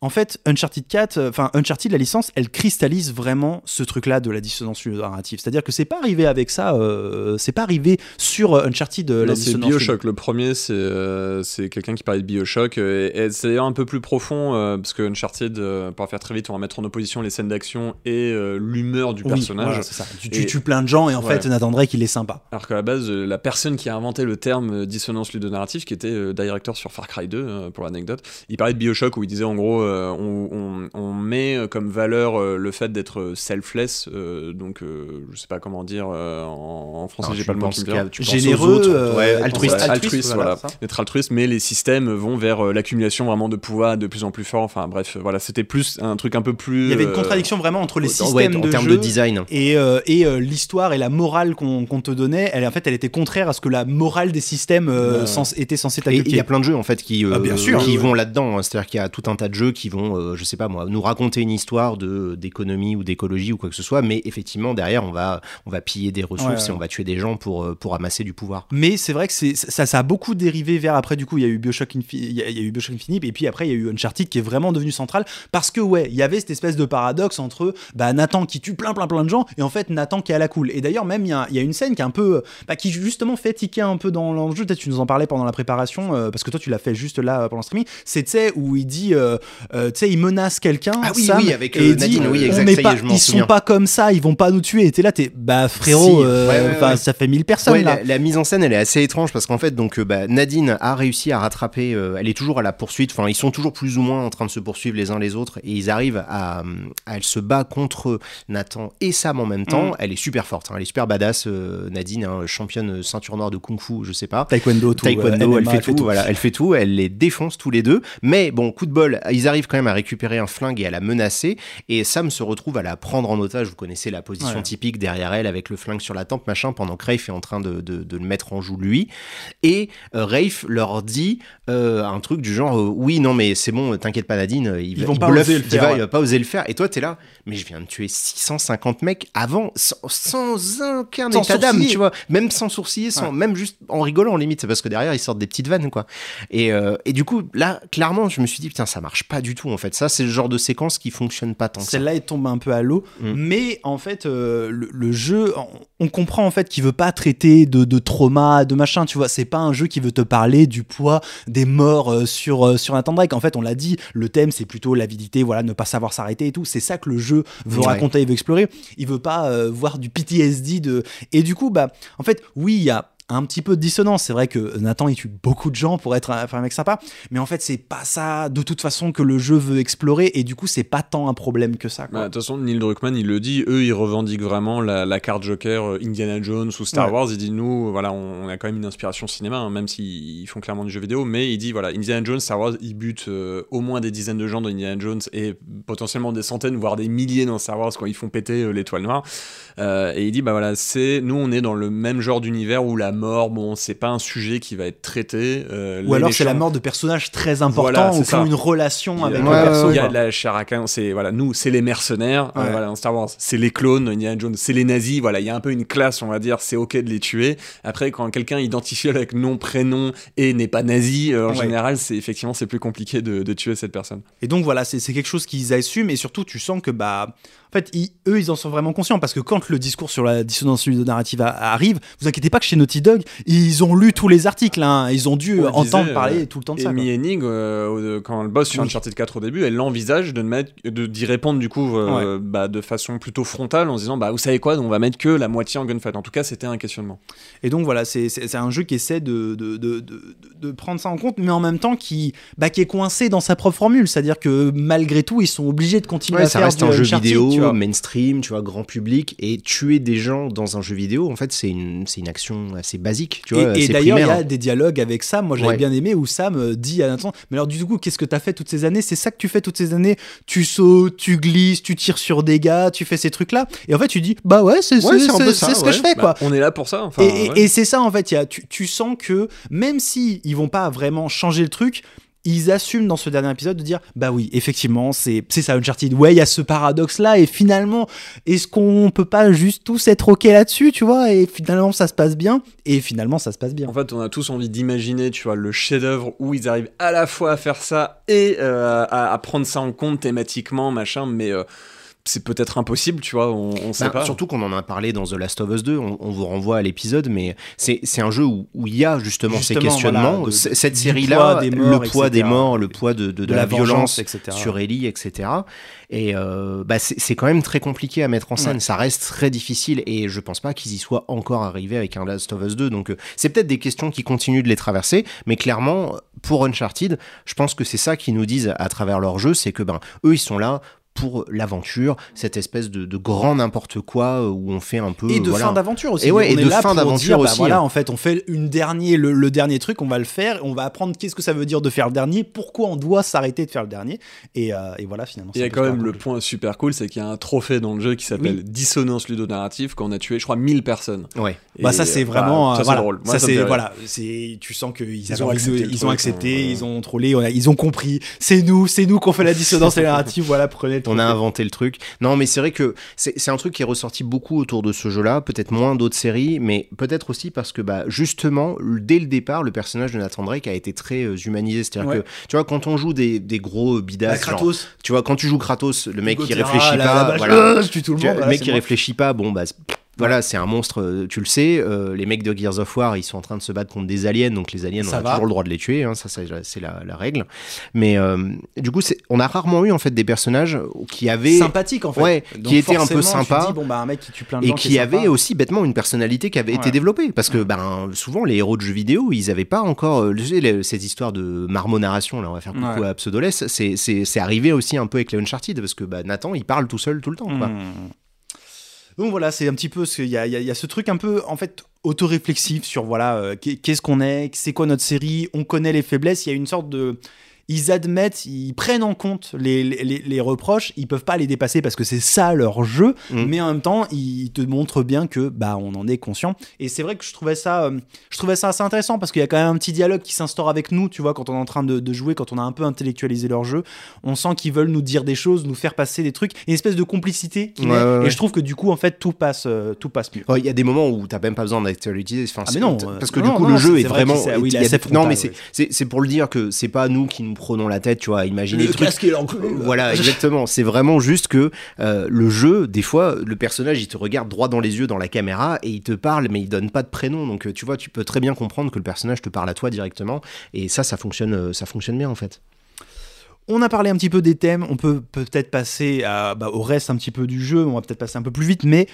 en fait, Uncharted 4, Uncharted, la licence, elle cristallise vraiment ce truc-là de la dissonance narrative. C'est-à-dire que c'est pas arrivé avec ça, c'est pas arrivé sur Uncharted, la dissonance. C'est Bioshock. Le premier, c'est quelqu'un qui parlait de Bioshock, et c'est d'ailleurs un peu plus profond, parce que Uncharted, pour faire très vite, on va mettre en opposition les scènes d'action et l'humeur du personnage. Voilà, c'est ça. Tu tues plein de gens, et en fait, Nathan Drake, il est sympa. Alors qu'à la base, la personne qui a inventé le terme dissonance ludonarrative, qui était directeur sur Far Cry 2, pour l'anecdote, il parlait de Bioshock, où il disait en gros, on met comme valeur le fait d'être selfless, donc je sais pas comment dire en français, j'ai pas le mot qui me vient. Généreux, altruiste, voilà, d'être altruiste, mais les systèmes vont vers l'accumulation vraiment de pouvoir de plus en plus fort. Enfin bref, voilà, c'était plus un truc un peu plus. Il y avait une contradiction vraiment entre les systèmes en termes de design et l'histoire et la morale qu'on te donnait. Elle était contraire à ce que la morale des systèmes était censée t'inculquer. Il y a plein de jeux en fait qui qui vont là-dedans, hein. C'est-à-dire qu'il y a tout un tas de jeux qui vont, je sais pas moi, nous raconter une histoire d'économie ou d'écologie ou quoi que ce soit, mais effectivement derrière on va piller des ressources et on va tuer des gens pour amasser du pouvoir. Mais c'est vrai que ça a beaucoup dérivé vers après. Du coup il y a eu Bioshock Infinite, et puis après il y a eu Uncharted qui est vraiment devenu central parce que il y avait cette espèce de paradoxe entre Nathan qui tue plein de gens et en fait Nathan qui est à la cool. Et d'ailleurs même il y a une scène qui est un peu qui justement fait tiquer un peu dans l'enjeu. Peut-être tu nous en parlais pendant la préparation, parce que toi tu l'as fait juste là pendant le streaming. C'est où il dit il menace quelqu'un, Sam, avec et Nadine, dit, exactement, ils sont pas comme ça, ils vont pas nous tuer. Et t'es là, frérot, ça fait 1000 personnes là. La mise en scène elle est assez étrange parce qu'en fait Nadine a réussi à rattraper, elle est toujours à la poursuite, enfin ils sont toujours plus ou moins en train de se poursuivre les uns les autres et ils arrivent elle se bat contre Nathan et Sam en même temps. Elle est super forte, hein, elle est super badass, Nadine, hein, championne ceinture noire de kung fu, je sais pas, taekwondo, MMA, elle fait tout, voilà, elle fait tout, elle les défonce tous les deux. Mais bon, coup de bol, ils arrivent quand même à récupérer un flingue et à la menacer, et Sam se retrouve à la prendre en otage. Vous connaissez la position typique derrière elle avec le flingue sur la tempe, machin, pendant que Rafe est en train de le mettre en joue lui, et Rafe leur dit un truc du genre oui non mais c'est bon, t'inquiète pas Nadine, ils vont pas oser le faire, il va pas oser le faire, et toi t'es là, mais je viens de tuer 650 mecs avant sans aucun état d'âme, tu vois, même sans sourciller, même juste en rigolant limite, parce que derrière ils sortent des petites vannes quoi, et du coup là clairement je me suis dit putain ça marche pas du tout en fait, ça c'est le genre de séquence qui fonctionne pas tant que ça. Celle-là elle tombe un peu à l'eau, mais en fait le jeu, on comprend en fait qu'il veut pas traiter de trauma, de machin, tu vois, c'est pas un jeu qui veut te parler du poids des morts sur Nathan Drake. En fait on l'a dit, le thème c'est plutôt l'avidité, voilà, ne pas savoir s'arrêter et tout, c'est ça que le jeu veut raconter et veut explorer. Il veut pas voir du PTSD et du coup en fait oui il y a un petit peu de dissonance. C'est vrai que Nathan il tue beaucoup de gens pour être un mec sympa, mais en fait c'est pas ça de toute façon que le jeu veut explorer, et du coup c'est pas tant un problème que ça. De toute façon Neil Druckmann il le dit, eux ils revendiquent vraiment la carte Joker Indiana Jones ou Star Wars. Il dit nous voilà on a quand même une inspiration cinéma, hein, même s'ils font clairement du jeu vidéo, mais il dit voilà Indiana Jones, Star Wars, ils butent au moins des dizaines de gens dans Indiana Jones et potentiellement des centaines voire des milliers dans Star Wars quand ils font péter l'étoile noire, et il dit voilà nous on est dans le même genre d'univers où la mort, bon, c'est pas un sujet qui va être traité. Ou alors c'est la mort de personnages très importants ou qui ont une relation avec le perso. Il y a de la chair à canon, nous, c'est les mercenaires, dans Star Wars, c'est les clones, Indiana Jones, c'est les nazis, voilà, il y a un peu une classe, on va dire, c'est ok de les tuer. Après, quand quelqu'un identifié avec nom, prénom et n'est pas nazi, en général, c'est plus compliqué de tuer cette personne. Et donc voilà, c'est quelque chose qu'ils assument, et surtout tu sens que en fait, eux, ils en sont vraiment conscients, parce que quand le discours sur la dissonance narrative arrive, vous inquiétez pas que chez Naughty Dog, ils ont lu tous les articles, hein, ils ont dû entendre parler tout le temps de ça. Amy Hennig, quand elle bosse sur Uncharted 4 au début, elle envisage d'y répondre du coup de façon plutôt frontale, en se disant vous savez quoi, on va mettre que la moitié en gunfight. En tout cas, c'était un questionnement. Et donc voilà, c'est un jeu qui essaie de prendre ça en compte, mais en même temps qui est coincé dans sa propre formule, c'est-à-dire que malgré tout, ils sont obligés de continuer à faire du Uncharted. Ça reste un jeu vidéo mainstream, tu vois, grand public, et tuer des gens dans un jeu vidéo, en fait, c'est une action assez basique, tu vois. Et d'ailleurs, il y a des dialogues avec Sam, moi j'avais bien aimé, où Sam dit à Nathan, mais alors du coup, qu'est-ce que t'as fait toutes ces années? C'est ça que tu fais toutes ces années? Tu sautes, tu glisses, tu tires sur des gars, tu fais ces trucs-là, et en fait tu dis, c'est ce que je fais, quoi. On est là pour ça, et c'est ça, en fait, tu sens que même si ils vont pas vraiment changer le truc, ils assument dans ce dernier épisode de dire bah oui, effectivement, c'est ça Uncharted. Ouais, il y a ce paradoxe là et finalement, est-ce qu'on peut pas juste tous être OK là-dessus, tu vois, et finalement ça se passe bien et finalement ça se passe bien. En fait, on a tous envie d'imaginer, tu vois, le chef-d'œuvre où ils arrivent à la fois à faire ça et à prendre ça en compte thématiquement, machin, mais c'est peut-être impossible, tu vois, on sait pas. Surtout qu'on en a parlé dans The Last of Us 2, on vous renvoie à l'épisode, mais c'est un jeu où il y a justement ces questionnements. Voilà, cette série-là, le poids des morts, le poids de la violence etc. sur Ellie, etc. Et c'est quand même très compliqué à mettre en scène, ça reste très difficile, et je pense pas qu'ils y soient encore arrivés avec un Last of Us 2, donc c'est peut-être des questions qui continuent de les traverser, mais clairement, pour Uncharted, je pense que c'est ça qu'ils nous disent à travers leur jeu, c'est que eux, ils sont là pour l'aventure, cette espèce de grand n'importe quoi où on fait un peu... Et de fin d'aventure aussi. Et on est de là fin pour d'aventure dire, aussi. Voilà, en fait, on fait le dernier truc, on va le faire, on va apprendre qu'est-ce que ça veut dire de faire le dernier, pourquoi on doit s'arrêter de faire le dernier, et voilà, finalement. Il y a quand même le point super cool, c'est qu'il y a un trophée dans le jeu qui s'appelle Dissonance ludonarrative, quand on a tué, je crois, 1000 personnes. Ouais. Et ça, c'est vraiment... ça, c'est drôle. Moi, ça, c'est... Voilà, tu sens qu'ils ont accepté, ils ont trollé, ils ont compris, c'est nous qu'on fait la dissonance ludonarrative, voilà, prenez le truc. On a inventé le truc. Non, mais c'est vrai que c'est un truc qui est ressorti beaucoup autour de ce jeu-là, peut-être moins d'autres séries, mais peut-être aussi parce que justement, dès le départ, le personnage de Nathan Drake a été très humanisé. C'est-à-dire que, tu vois, quand on joue des gros bidasses, Kratos. Genre, tu vois, quand tu joues Kratos, le mec qui réfléchit pas, le mec qui réfléchit pas, voilà, c'est un monstre, tu le sais. Les mecs de Gears of War, ils sont en train de se battre contre des aliens, donc les aliens, on a toujours le droit de les tuer, ça c'est la règle. Mais du coup, on a rarement eu en fait des personnages qui avaient sympathiques en fait, donc qui étaient un peu sympas, un mec qui tue plein de gens et qui avaient aussi bêtement une personnalité qui avait été développée, parce que souvent les héros de jeux vidéo, ils avaient pas encore cette histoire de marmonnaration. Là, on va faire coucou à Pseudoless. C'est arrivé aussi un peu avec les Uncharted, parce que Nathan, il parle tout seul tout le temps, quoi. Donc voilà, c'est un petit peu il y a ce truc un peu en fait autoréflexif sur voilà qu'est-ce qu'on est, c'est quoi notre série, on connaît les faiblesses, il y a une sorte de... Ils admettent, ils prennent en compte les reproches, ils peuvent pas les dépasser parce que c'est ça leur jeu, mais en même temps ils te montrent bien que on en est conscient. Et c'est vrai que je trouvais ça assez intéressant parce qu'il y a quand même un petit dialogue qui s'instaure avec nous, tu vois, quand on est en train de jouer, quand on a un peu intellectualisé leur jeu, on sent qu'ils veulent nous dire des choses, nous faire passer des trucs, une espèce de complicité qui naît, et je trouve que du coup en fait tout passe mieux. Il y a des moments où t'as même pas besoin d'actualiser, mais non, parce que du coup le jeu est vraiment non mais c'est pour le dire que c'est pas nous qui nous prenons la tête, tu vois, imaginer le truc. Voilà, exactement. C'est vraiment juste que le jeu, des fois, le personnage, il te regarde droit dans les yeux dans la caméra et il te parle, mais il donne pas de prénom. Donc, tu vois, tu peux très bien comprendre que le personnage te parle à toi directement. Et ça fonctionne bien, en fait. On a parlé un petit peu des thèmes, on peut peut-être passer au reste un petit peu du jeu, on va peut-être passer un peu plus vite, mais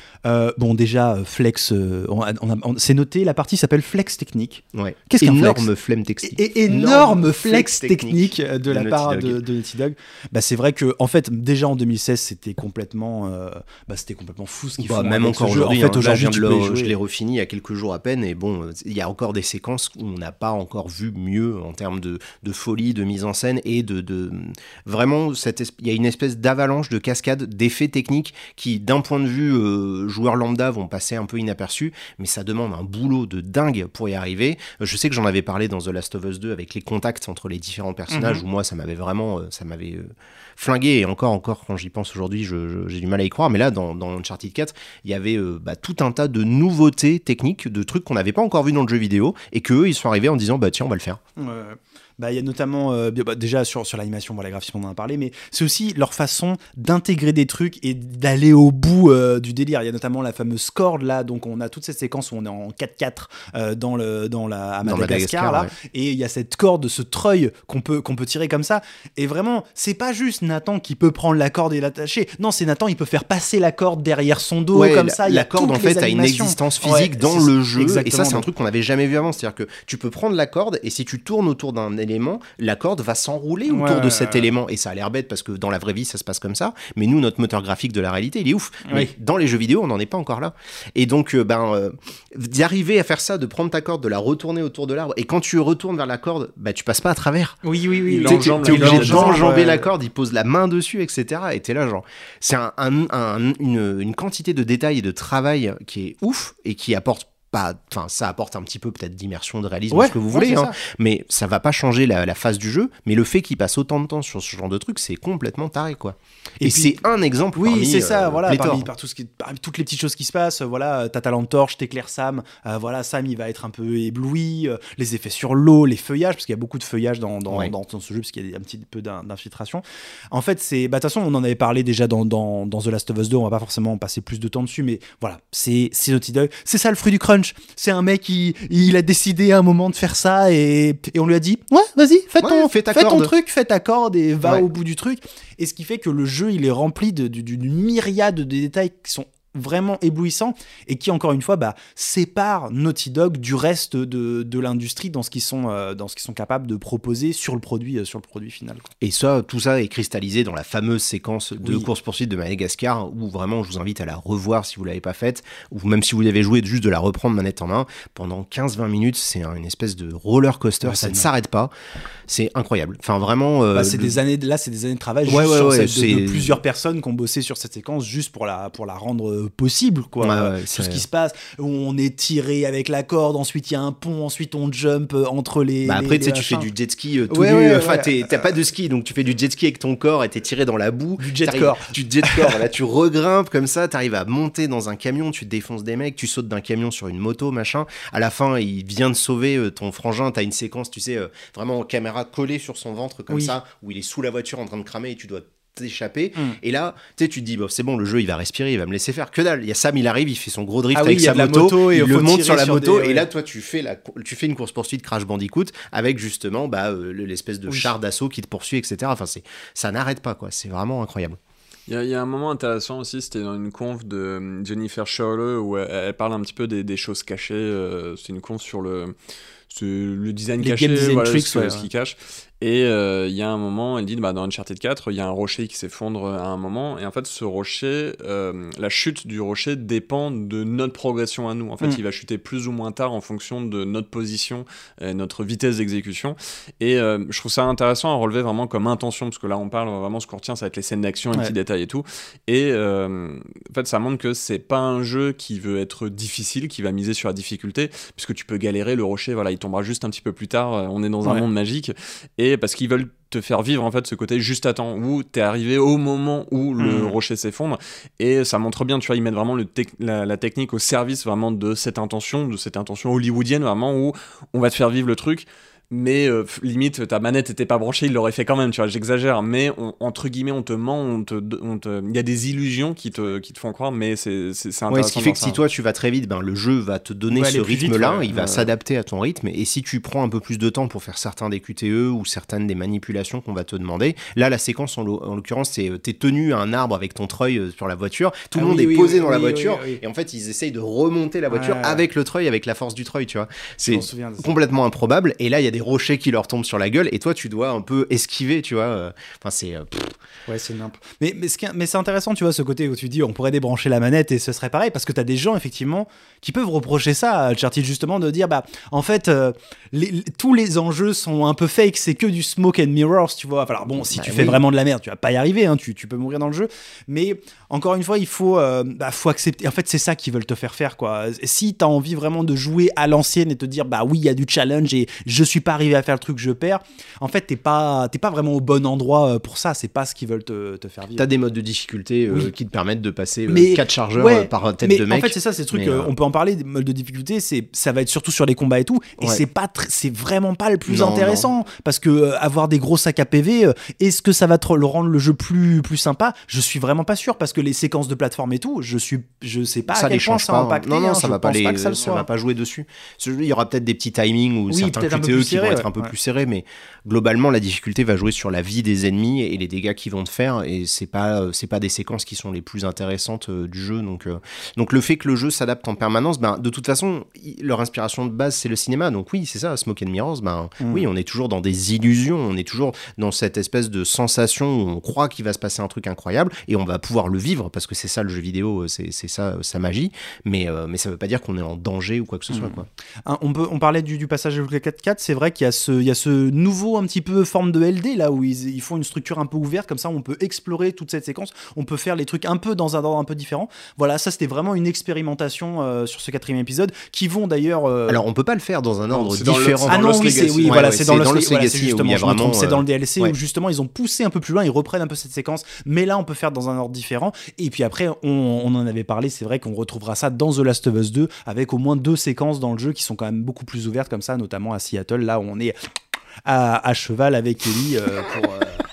déjà, Flex, c'est noté, la partie s'appelle Flex technique. Ouais. Qu'est-ce qu'un flex ? Énorme flemme technique. Énorme flex technique de la part de Naughty Dog. C'est vrai que, en fait, déjà en 2016, c'était complètement fou ce qu'ils font. Même encore aujourd'hui, en fait, aujourd'hui je l'ai refini il y a quelques jours à peine, et il y a encore des séquences où on n'a pas encore vu mieux en termes de folie, de mise en scène et vraiment, il y a une espèce d'avalanche de cascade d'effets techniques qui, d'un point de vue joueur lambda, vont passer un peu inaperçus, mais ça demande un boulot de dingue pour y arriver. Je sais que j'en avais parlé dans The Last of Us 2 avec les contacts entre les différents personnages, où moi ça m'avait vraiment flingué, et encore quand j'y pense aujourd'hui, j'ai du mal à y croire, mais là dans Uncharted 4, il y avait tout un tas de nouveautés techniques, de trucs qu'on n'avait pas encore vu dans le jeu vidéo, et qu'eux ils sont arrivés en disant tiens, on va le faire. Il y a notamment déjà sur l'animation, la graphisme on en a parlé, mais c'est aussi leur façon d'intégrer des trucs et d'aller au bout du délire. Il y a notamment la fameuse corde là, donc on a toute cette séquence où on est en 4x4 à Madagascar là, et il y a cette corde, ce treuil qu'on peut tirer comme ça, et vraiment c'est pas juste Nathan qui peut prendre la corde et l'attacher, non, c'est Nathan, il peut faire passer la corde derrière son dos comme ça. La corde en fait a une existence physique dans le jeu, et ça c'est un truc qu'on n'avait jamais vu avant, c'est-à-dire que tu peux prendre la corde et si tu tournes autour d'un élément, la corde va s'enrouler autour de cet élément, et ça a l'air bête parce que dans la vraie vie ça se passe comme ça, mais nous notre moteur graphique de la réalité il est ouf, mais dans les jeux vidéo on n'en est pas encore là, et donc d'y arriver à faire ça, de prendre ta corde, de la retourner autour de l'arbre, et quand tu retournes vers la corde, tu passes pas à travers, t'es obligé d'enjamber la corde, il pose la main dessus, etc., et t'es là genre, c'est une quantité de détails et de travail qui est ouf et qui apporte ça apporte un petit peu peut-être d'immersion, de réalisme, ce que vous voulez, hein, mais ça va pas changer la phase du jeu. Mais le fait qu'il passe autant de temps sur ce genre de truc, c'est complètement taré, quoi. Et puis, c'est un exemple. Oui, parmi, c'est ça. Voilà, parmi parmi toutes les petites choses qui se passent. Voilà, t'as ta lampe torche, t'éclaires Sam. Voilà, Sam, il va être un peu ébloui. Les effets sur l'eau, les feuillages, parce qu'il y a beaucoup de feuillage dans ce jeu, parce qu'il y a un petit peu d'infiltration. En fait, de toute façon, on en avait parlé déjà dans The Last of Us 2. On va pas forcément passer plus de temps dessus, mais voilà, c'est Naughty Dog. C'est ça le fruit du crunch. C'est un mec il a décidé à un moment de faire ça et on lui a dit ouais, vas-y, fais ton truc, fais ta corde et va au bout du truc. Et ce qui fait que le jeu, il est rempli d'une myriade de détails qui sont vraiment éblouissant et qui encore une fois sépare Naughty Dog du reste de l'industrie dans ce qu'ils sont capables de proposer sur le produit final, quoi. Et tout ça est cristallisé dans la fameuse séquence de course-poursuite de Madagascar, où vraiment je vous invite à la revoir si vous l'avez pas faite, ou même si vous l'avez joué, juste de la reprendre manette en main pendant 15-20 minutes. C'est une espèce de roller coaster, ça ne s'arrête pas, c'est incroyable, enfin vraiment c'est des années de travail de plusieurs personnes qui ont bossé sur cette séquence juste pour la rendre possible, quoi. Tout ce qui se passe, on est tiré avec la corde, ensuite il y a un pont, ensuite on jump entre les après tu fais du jet ski tout nu, t'as pas de ski, donc tu fais du jet ski avec ton corps et t'es tiré dans la boue, du jet corps, là tu regrimpes comme ça, t'arrives à monter dans un camion, tu défonces des mecs, tu sautes d'un camion sur une moto, machin, à la fin il vient de sauver ton frangin, t'as une séquence, tu sais, vraiment caméra collée sur son ventre comme ça, où il est sous la voiture en train de cramer et tu dois t'échapper, et là tu te dis c'est bon, le jeu il va respirer, il va me laisser faire, que dalle. Il y a Sam, il arrive, il fait son gros drift avec sa moto, il le monte sur la moto, et là toi tu fais une course poursuite Crash Bandicoot avec justement l'espèce de char d'assaut qui te poursuit, etc. Enfin ça n'arrête pas, quoi. C'est vraiment incroyable. Il y a un moment intéressant aussi, c'était dans une conf de Jennifer Schorle où elle parle un petit peu des choses cachées. C'est une conf sur le design caché, ce qui cache. Et il y a un moment, elle dit dans Uncharted 4, il y a un rocher qui s'effondre à un moment, et en fait ce rocher, la chute du rocher dépend de notre progression à nous. En fait, il va chuter plus ou moins tard en fonction de notre position, notre vitesse d'exécution. Et je trouve ça intéressant à relever vraiment comme intention, parce que là on parle vraiment, ce qu'on retient, ça va être les scènes d'action, les petits détails et tout. Et en fait, ça montre que c'est pas un jeu qui veut être difficile, qui va miser sur la difficulté, puisque tu peux galérer, le rocher, voilà, il tombera juste un petit peu plus tard. On est dans un monde magique. Et parce qu'ils veulent te faire vivre en fait ce côté juste à temps, où t'es arrivé au moment où le rocher s'effondre, et ça montre bien, tu vois, ils mettent vraiment la technique au service vraiment de cette intention hollywoodienne, vraiment, où on va te faire vivre le truc. Mais limite ta manette était pas branchée, il l'aurait fait quand même, tu vois, j'exagère, mais entre guillemets on te ment, il y a des illusions qui te font croire, mais c'est intéressant. Ce qui fait que si toi tu vas très vite, le jeu va te donner ce rythme-là, il va s'adapter à ton rythme, et si tu prends un peu plus de temps pour faire certains des QTE ou certaines des manipulations qu'on va te demander, là la séquence en l'occurrence, c'est t'es tenu à un arbre avec ton treuil sur la voiture, tout le monde est posé dans la voiture, et en fait ils essayent de remonter la voiture avec le treuil, avec la force du treuil, tu vois, c'est complètement improbable, et là il y a des rochers qui leur tombent sur la gueule et toi tu dois un peu esquiver, tu vois, enfin c'est c'est nimp. Mais c'est intéressant, tu vois, ce côté où tu dis on pourrait débrancher la manette et ce serait pareil, parce que t'as des gens effectivement qui peuvent reprocher ça à Uncharted, justement, de dire en fait tous les enjeux sont un peu fake, c'est que du smoke and mirrors, tu vois. Alors bon, si tu fais vraiment de la merde, tu vas pas y arriver, hein, tu peux mourir dans le jeu, mais encore une fois il faut accepter, en fait c'est ça qu'ils veulent te faire, quoi. Si t'as envie vraiment de jouer à l'ancienne et te dire oui, il y a du challenge et je suis pas arrivé à faire le truc, je perds, en fait t'es pas vraiment au bon endroit pour ça, c'est pas ce qu'ils veulent te faire vivre. T'as des modes de difficulté qui te permettent de passer 4 chargeurs par tête de mec. En fait c'est ça, ces trucs, on peut en parler, des modes de difficulté, ça va être surtout sur les combats et tout, et c'est vraiment pas le plus intéressant, parce que avoir des gros sacs à PV, est-ce que ça va le rendre le jeu plus sympa? Je suis vraiment pas sûr, parce que les séquences de plateforme et tout, je sais pas à quel point ça va impacter. Non, ça va pas jouer dessus. Il y aura peut-être des petits timings ou certains QTE qui vont être un peu plus serrés, mais globalement la difficulté va jouer sur la vie des ennemis et les dégâts qu'ils vont te faire, et c'est pas des séquences qui sont les plus intéressantes du jeu, donc le fait que le jeu s'adapte en permanence, de toute façon leur inspiration de base c'est le cinéma, donc oui c'est ça, Smoke and Mirrors, oui, on est toujours dans des illusions, on est toujours dans cette espèce de sensation où on croit qu'il va se passer un truc incroyable et on va pouvoir le vivre, parce que c'est ça le jeu vidéo, c'est ça sa magie, mais ça veut pas dire qu'on est en danger ou quoi que ce soit, quoi. On parlait du passage au 4-4, c'est vrai vrai qu'il y a ce nouveau un petit peu forme de LD là où ils font une structure un peu ouverte, comme ça on peut explorer toute cette séquence, on peut faire les trucs un peu dans un ordre un peu différent. Voilà, ça c'était vraiment une expérimentation sur ce 4e épisode qui vont d'ailleurs. Alors on peut pas le faire dans un ordre différent. Ah non, oui, c'est Ouais, voilà, ouais, c'est dans le Lost Legacy justement, où il y a vraiment. C'est dans le DLC ouais. où justement ils ont poussé un peu plus loin, ils reprennent un peu cette séquence, mais là on peut faire dans un ordre différent. Et puis après, on en avait parlé, c'est vrai qu'on retrouvera ça dans The Last of Us 2 avec au moins 2 séquences dans le jeu qui sont quand même beaucoup plus ouvertes comme ça, notamment à Seattle, là où on est à cheval avec Ellie pour.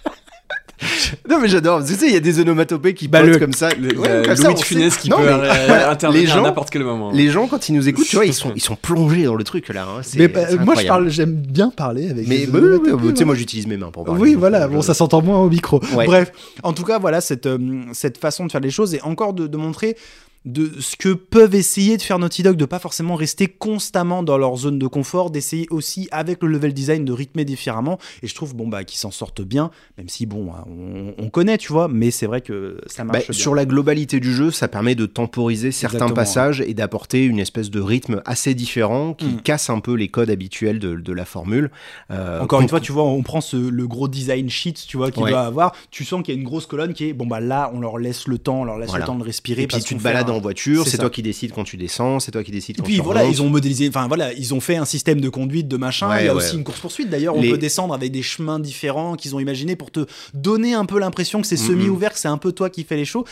Non mais j'adore, tu sais, il y a des onomatopées qui potent comme ça. Louis de Funès qui peut intervenir à n'importe quel moment. Les gens, quand ils nous écoutent, tu vois, ils sont plongés dans le truc là. Hein. Mais moi, j'aime bien parler avec. Mais tu sais, moi, j'utilise mes mains pour parler. Oui, voilà. Bon, ça s'entend moins au micro. Ouais. Bref, en tout cas, voilà cette façon de faire les choses et encore de montrer de ce que peuvent essayer de faire Naughty Dog, de pas forcément rester constamment dans leur zone de confort, d'essayer aussi avec le level design de rythmer différemment, et je trouve qu'ils s'en sortent bien, même si on connaît, tu vois, mais c'est vrai que ça marche bien. Sur la globalité du jeu, ça permet de temporiser certains passages et d'apporter une espèce de rythme assez différent qui casse un peu les codes habituels de la formule. Encore une fois, tu vois, on prend le gros design sheet, tu vois, qu'il doit avoir, tu sens qu'il y a une grosse colonne qui est, là, on leur laisse le temps, le temps de respirer. Et puis tu te balades en voiture, c'est toi qui décides quand tu descends, c'est toi qui décides quand tu remontes. Et puis voilà, ils ont modélisé, ils ont fait un système de conduite, de machin, il y a aussi une course-poursuite, d'ailleurs, on peut descendre avec des chemins différents qu'ils ont imaginés pour te donner un peu l'impression que c'est semi-ouvert, que c'est un peu toi qui fais les choix,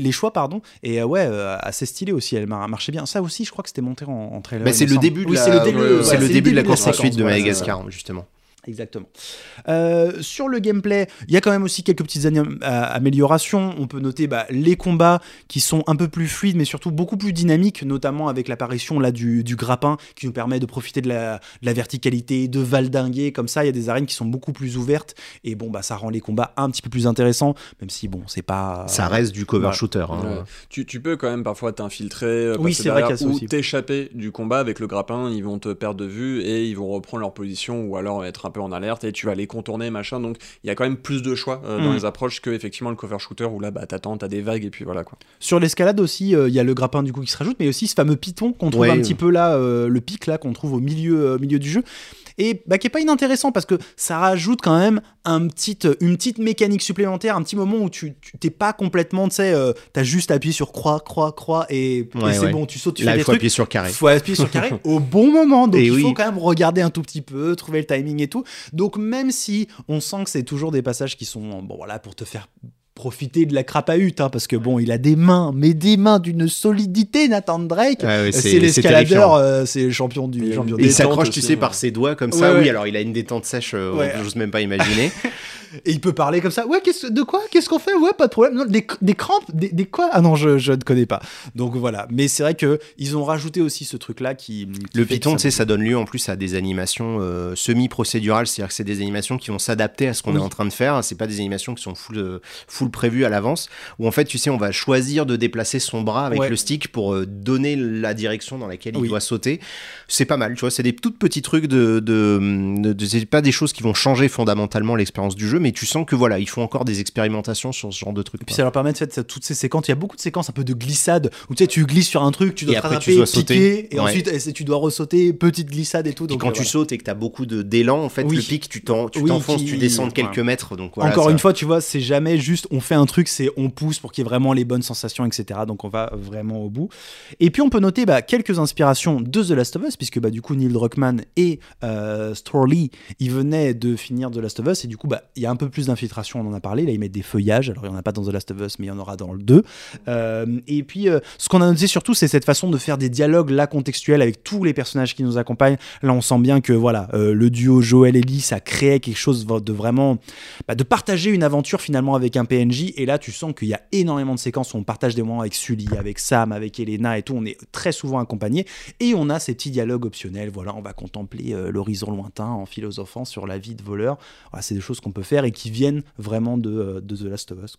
et assez stylé aussi, elle marchait bien. Ça aussi, je crois que c'était monté en trailer. C'est le début de la course-poursuite de Madagascar, justement. Exactement. Sur le gameplay, il y a quand même aussi quelques petites améliorations. On peut noter les combats qui sont un peu plus fluides, mais surtout beaucoup plus dynamiques, notamment avec l'apparition là du grappin qui nous permet de profiter de la verticalité, de valdinguer comme ça. Il y a des arènes qui sont beaucoup plus ouvertes et ça rend les combats un petit peu plus intéressants, même si c'est pas. Ça reste du cover shooter. Hein. Ouais. Tu peux quand même parfois t'infiltrer, oui, c'est vrai qu'il y a ça ou aussi. T'échapper du combat avec le grappin. Ils vont te perdre de vue et ils vont reprendre leur position ou alors être un peu en alerte et tu vas les contourner machin, donc il y a quand même plus de choix dans les approches que effectivement le cover shooter où là t'attends, t'as des vagues et puis voilà quoi. Sur l'escalade aussi il y a le grappin du coup qui se rajoute, mais aussi ce fameux piton qu'on trouve un petit peu là, le pic là qu'on trouve au milieu du jeu et qui est pas inintéressant parce que ça rajoute quand même une petite mécanique supplémentaire, un petit moment où tu t'es pas complètement, tu sais, t'as juste appuyé sur croix et c'est bon, tu sautes, tu fais des trucs. Faut appuyer sur carré au bon moment, donc il faut quand même regarder un tout petit peu, trouver le timing et tout. Donc même si on sent que c'est toujours des passages qui sont pour te faire profiter de la crapahute, parce que il a des mains, mais des mains d'une solidité, Nathan Drake. C'est l'escaladeur, c'est le champion du champion. Il s'accroche, tu sais, par ses doigts comme ça. Oui, alors il a une détente sèche, j'ose même pas imaginer. Et il peut parler comme ça. Ouais, qu'est-ce qu'on fait? Ouais, pas de problème. Non, des crampes, des quoi? Ah non, je ne connais pas. Donc voilà. Mais c'est vrai que ils ont rajouté aussi ce truc-là qui le Python, tu sais, ça donne lieu en plus à des animations semi-procédurales, c'est-à-dire que c'est des animations qui vont s'adapter à ce qu'on est en train de faire. C'est pas des animations qui sont full prévues à l'avance. Où en fait, tu sais, on va choisir de déplacer son bras avec le stick pour donner la direction dans laquelle il doit sauter. C'est pas mal, tu vois. C'est des tout petits trucs c'est pas des choses qui vont changer fondamentalement l'expérience du jeu, mais tu sens que il faut encore des expérimentations sur ce genre de trucs. Et puis ça leur permet de faire toutes ces séquences. Il y a beaucoup de séquences un peu de glissade où tu sais, tu glisses sur un truc, tu dois te rattraper, piquer, et ensuite tu dois ressauter, petite glissade et tout. Donc, quand tu sautes et que tu as beaucoup d'élan, en fait, le pic, tu t'enfonces, tu descends de quelques mètres. Donc, encore une fois, tu vois, c'est jamais juste on fait un truc, c'est on pousse pour qu'il y ait vraiment les bonnes sensations, etc. Donc on va vraiment au bout. Et puis on peut noter quelques inspirations de The Last of Us, puisque du coup Neil Druckmann et Storley, ils venaient de finir The Last of Us, et du coup il y a un peu plus d'infiltration, on en a parlé, là ils mettent des feuillages, alors il n'y en a pas dans The Last of Us mais il y en aura dans le 2, et puis ce qu'on a noté surtout c'est cette façon de faire des dialogues là contextuels avec tous les personnages qui nous accompagnent. Là on sent bien que le duo Joel-Ellie, ça créait quelque chose de vraiment de partager une aventure finalement avec un PNJ, et là tu sens qu'il y a énormément de séquences où on partage des moments avec Sully, avec Sam, avec Elena et tout, on est très souvent accompagnés et on a ces petits dialogues optionnels, on va contempler l'horizon lointain en philosophant sur la vie de voleur. C'est des choses qu'on peut faire et qui viennent vraiment de The Last of Us, quoi.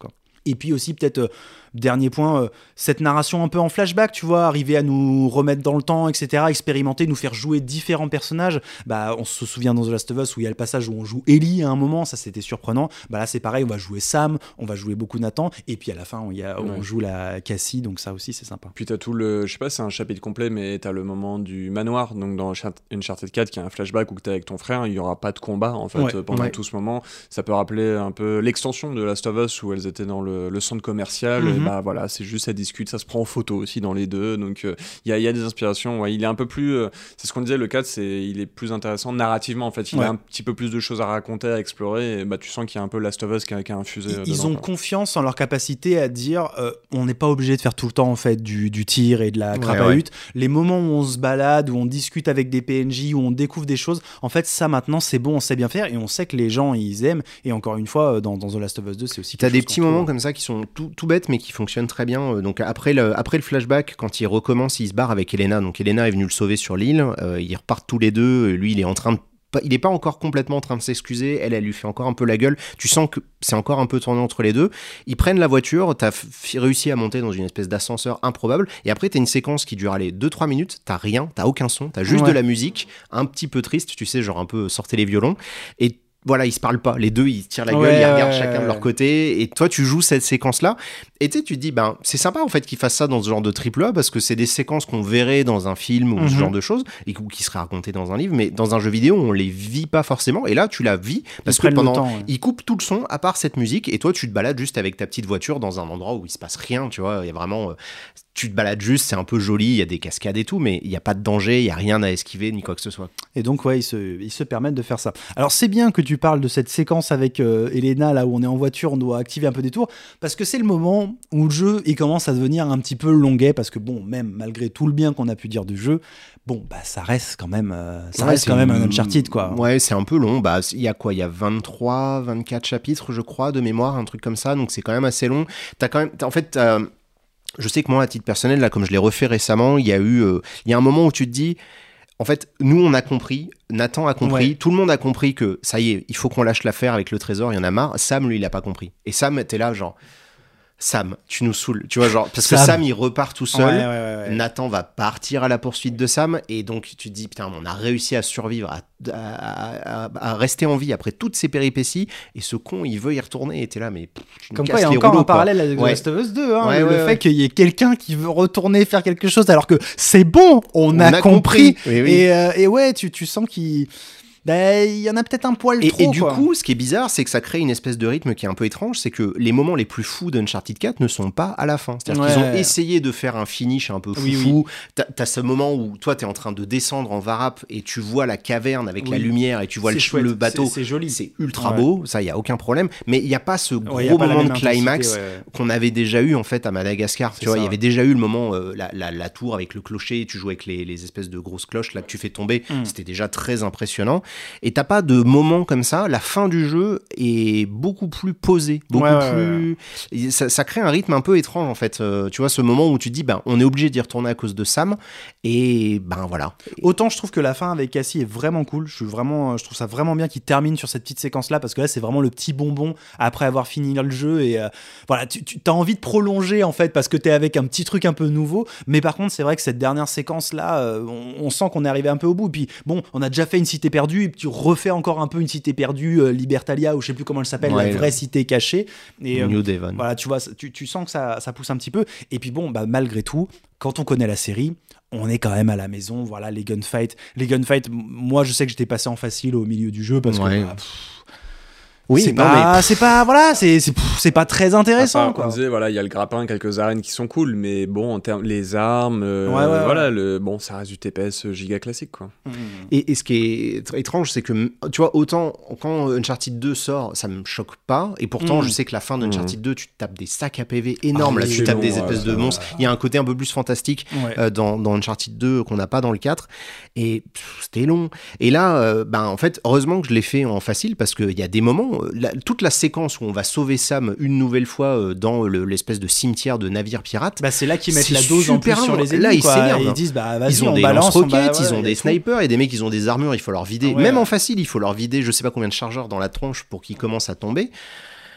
Et puis aussi peut-être dernier point, cette narration un peu en flashback, tu vois, arriver à nous remettre dans le temps, etc., expérimenter, nous faire jouer différents personnages. Bah, on se souvient dans The Last of Us où il y a le passage où on joue Ellie à un moment, ça c'était surprenant. Bah là c'est pareil, on va jouer Sam, on va jouer beaucoup Nathan, et puis à la fin on joue la Cassie, donc ça aussi c'est sympa. Puis t'as tout le, je sais pas, c'est un chapitre complet, mais t'as le moment du manoir, donc dans Uncharted 4 qui a un flashback où t'es avec ton frère, il y aura pas de combat en fait pendant tout ce moment. Ça peut rappeler un peu l'extension de Last of Us où elles étaient dans le centre commercial. Et bah voilà, c'est juste ça discute, ça se prend en photo aussi dans les deux, donc il y a des inspirations. Ouais, il est un peu plus, c'est ce qu'on disait, le 4 il est plus intéressant narrativement en fait, il a un petit peu plus de choses à raconter, à explorer, et bah tu sens qu'il y a un peu Last of Us qui a infusé. Ils ont confiance en leur capacité à dire on n'est pas obligé de faire tout le temps en fait du tir et de la crapahute. Les moments où on se balade, où on discute avec des PNJ, où on découvre des choses, en fait ça maintenant c'est bon, on sait bien faire et on sait que les gens ils aiment. Et encore une fois dans The Last of Us 2 c'est aussi t'as des petits moments comme ça qui sont tout bêtes mais qui fonctionnent très bien. Donc après le flashback, quand il recommence, il se barre avec Elena. Donc Elena est venue le sauver sur l'île, ils repartent tous les deux, lui il est en train de il est pas encore complètement en train de s'excuser, elle lui fait encore un peu la gueule, tu sens que c'est encore un peu tourné entre les deux. Ils prennent la voiture, t'as réussi à monter dans une espèce d'ascenseur improbable, et après t'as une séquence qui dure 2-3 minutes, t'as rien, t'as aucun son, t'as juste de la musique, un petit peu triste, tu sais, genre un peu sortez les violons, et voilà, ils se parlent pas, les deux ils se tirent la gueule, ils regardent chacun de leur côté, et toi tu joues cette séquence là, et tu te dis ben c'est sympa en fait qu'ils fassent ça dans ce genre de triple A, parce que c'est des séquences qu'on verrait dans un film ou ce genre de choses, et qui seraient racontées dans un livre, mais dans un jeu vidéo on les vit pas forcément, et là tu la vis parce que pendant ils coupent tout le son à part cette musique, et toi tu te balades juste avec ta petite voiture dans un endroit où il se passe rien, tu vois, il y a vraiment tu te balades juste, c'est un peu joli, il y a des cascades et tout, mais il n'y a pas de danger, il n'y a rien à esquiver ni quoi que ce soit. Et donc ils se permettent de faire ça. Alors c'est bien que tu parles de cette séquence avec Elena, là où on est en voiture, on doit activer un peu des tours, parce que c'est le moment où le jeu il commence à devenir un petit peu longuet, parce que bon, même malgré tout le bien qu'on a pu dire du jeu, bon bah ça reste quand même un Uncharted quoi. Ouais, c'est un peu long, bah il y a 24 chapitres je crois de mémoire, un truc comme ça, donc c'est quand même assez long. Je sais que moi, à titre personnel, là, comme je l'ai refait récemment, il y a un moment où tu te dis, en fait, nous, on a compris, Nathan a compris, tout le monde a compris que, ça y est, il faut qu'on lâche l'affaire avec le trésor, il y en a marre. Sam, lui, il a pas compris. Et Sam, t'es là, genre, Sam, tu nous saoules, tu vois, genre, parce que Sam, il repart tout seul, Nathan va partir à la poursuite de Sam, et donc tu te dis, putain, on a réussi à survivre, à rester en vie après toutes ces péripéties, et ce con, il veut y retourner, et t'es là, mais comme quoi, il y a encore un parallèle avec The Last of Us 2, hein, le fait qu'il y ait quelqu'un qui veut retourner faire quelque chose, alors que c'est bon, on a compris. Oui. Et ouais, tu sens qu'il... il y en a peut-être un poil trop. Et du coup, ce qui est bizarre, c'est que ça crée une espèce de rythme qui est un peu étrange, c'est que les moments les plus fous d'Uncharted 4 ne sont pas à la fin. C'est-à-dire qu'ils ont essayé de faire un finish un peu foufou. T'as ce moment où toi, t'es en train de descendre en varap et tu vois la caverne avec la lumière et tu vois le bateau. C'est joli. C'est ultra beau, ça, il n'y a aucun problème. Mais il n'y a pas ce gros moment de climax qu'on avait déjà eu en fait à Madagascar. Tu vois, il y avait déjà eu le moment, la tour avec le clocher, tu joues avec les espèces de grosses cloches là que tu fais tomber. C'était déjà très impressionnant. Et t'as pas de moment comme ça. La fin du jeu est beaucoup plus posée, plus. Ça crée un rythme un peu étrange en fait. Tu vois, ce moment où tu te dis, on est obligé d'y retourner à cause de Sam. Et voilà. Autant je trouve que la fin avec Cassie est vraiment cool. Je trouve ça vraiment bien qu'il termine sur cette petite séquence là, parce que là c'est vraiment le petit bonbon après avoir fini le jeu, et voilà, tu as envie de prolonger en fait parce que t'es avec un petit truc un peu nouveau. Mais par contre c'est vrai que cette dernière séquence là, on sent qu'on est arrivé un peu au bout. Puis bon, on a déjà fait une cité perdue, et puis tu refais encore un peu une cité perdue, Libertalia, ou je sais plus comment elle s'appelle, la vraie cité cachée. Et New Devon. Voilà, tu vois, tu sens que ça pousse un petit peu. Et puis bon, malgré tout, quand on connaît la série, on est quand même à la maison. Voilà, les gunfights, moi je sais que j'étais passé en facile au milieu du jeu parce que Oui, c'est pas très intéressant. On disait, voilà, il y a le grappin, quelques arènes qui sont cool, mais bon, en termes, les armes, voilà, bon, ça reste du TPS giga classique, quoi. Et ce qui est étrange, c'est que, tu vois, autant quand Uncharted 2 sort, ça me choque pas, et pourtant, je sais que la fin d'Uncharted 2, tu tapes des sacs à PV énormes, là, tu tapes des espèces de monstres. Il y a un côté un peu plus fantastique dans Uncharted 2 qu'on n'a pas dans le 4, et c'était long. Et là, en fait, heureusement que je l'ai fait en facile, parce qu'il y a des moments, toute la séquence où on va sauver Sam une nouvelle fois dans l'espèce de cimetière de navire pirate, c'est là qu'ils mettent la dose en plus sur les ennemis. Là, ils s'énervent. Ils disent, vas-y, ils ont on des balance, lance-roquettes, ils ont des snipers, et des mecs, ils ont des armures, il faut leur vider. Même en facile, il faut leur vider, je sais pas combien de chargeurs dans la tronche pour qu'ils commencent à tomber.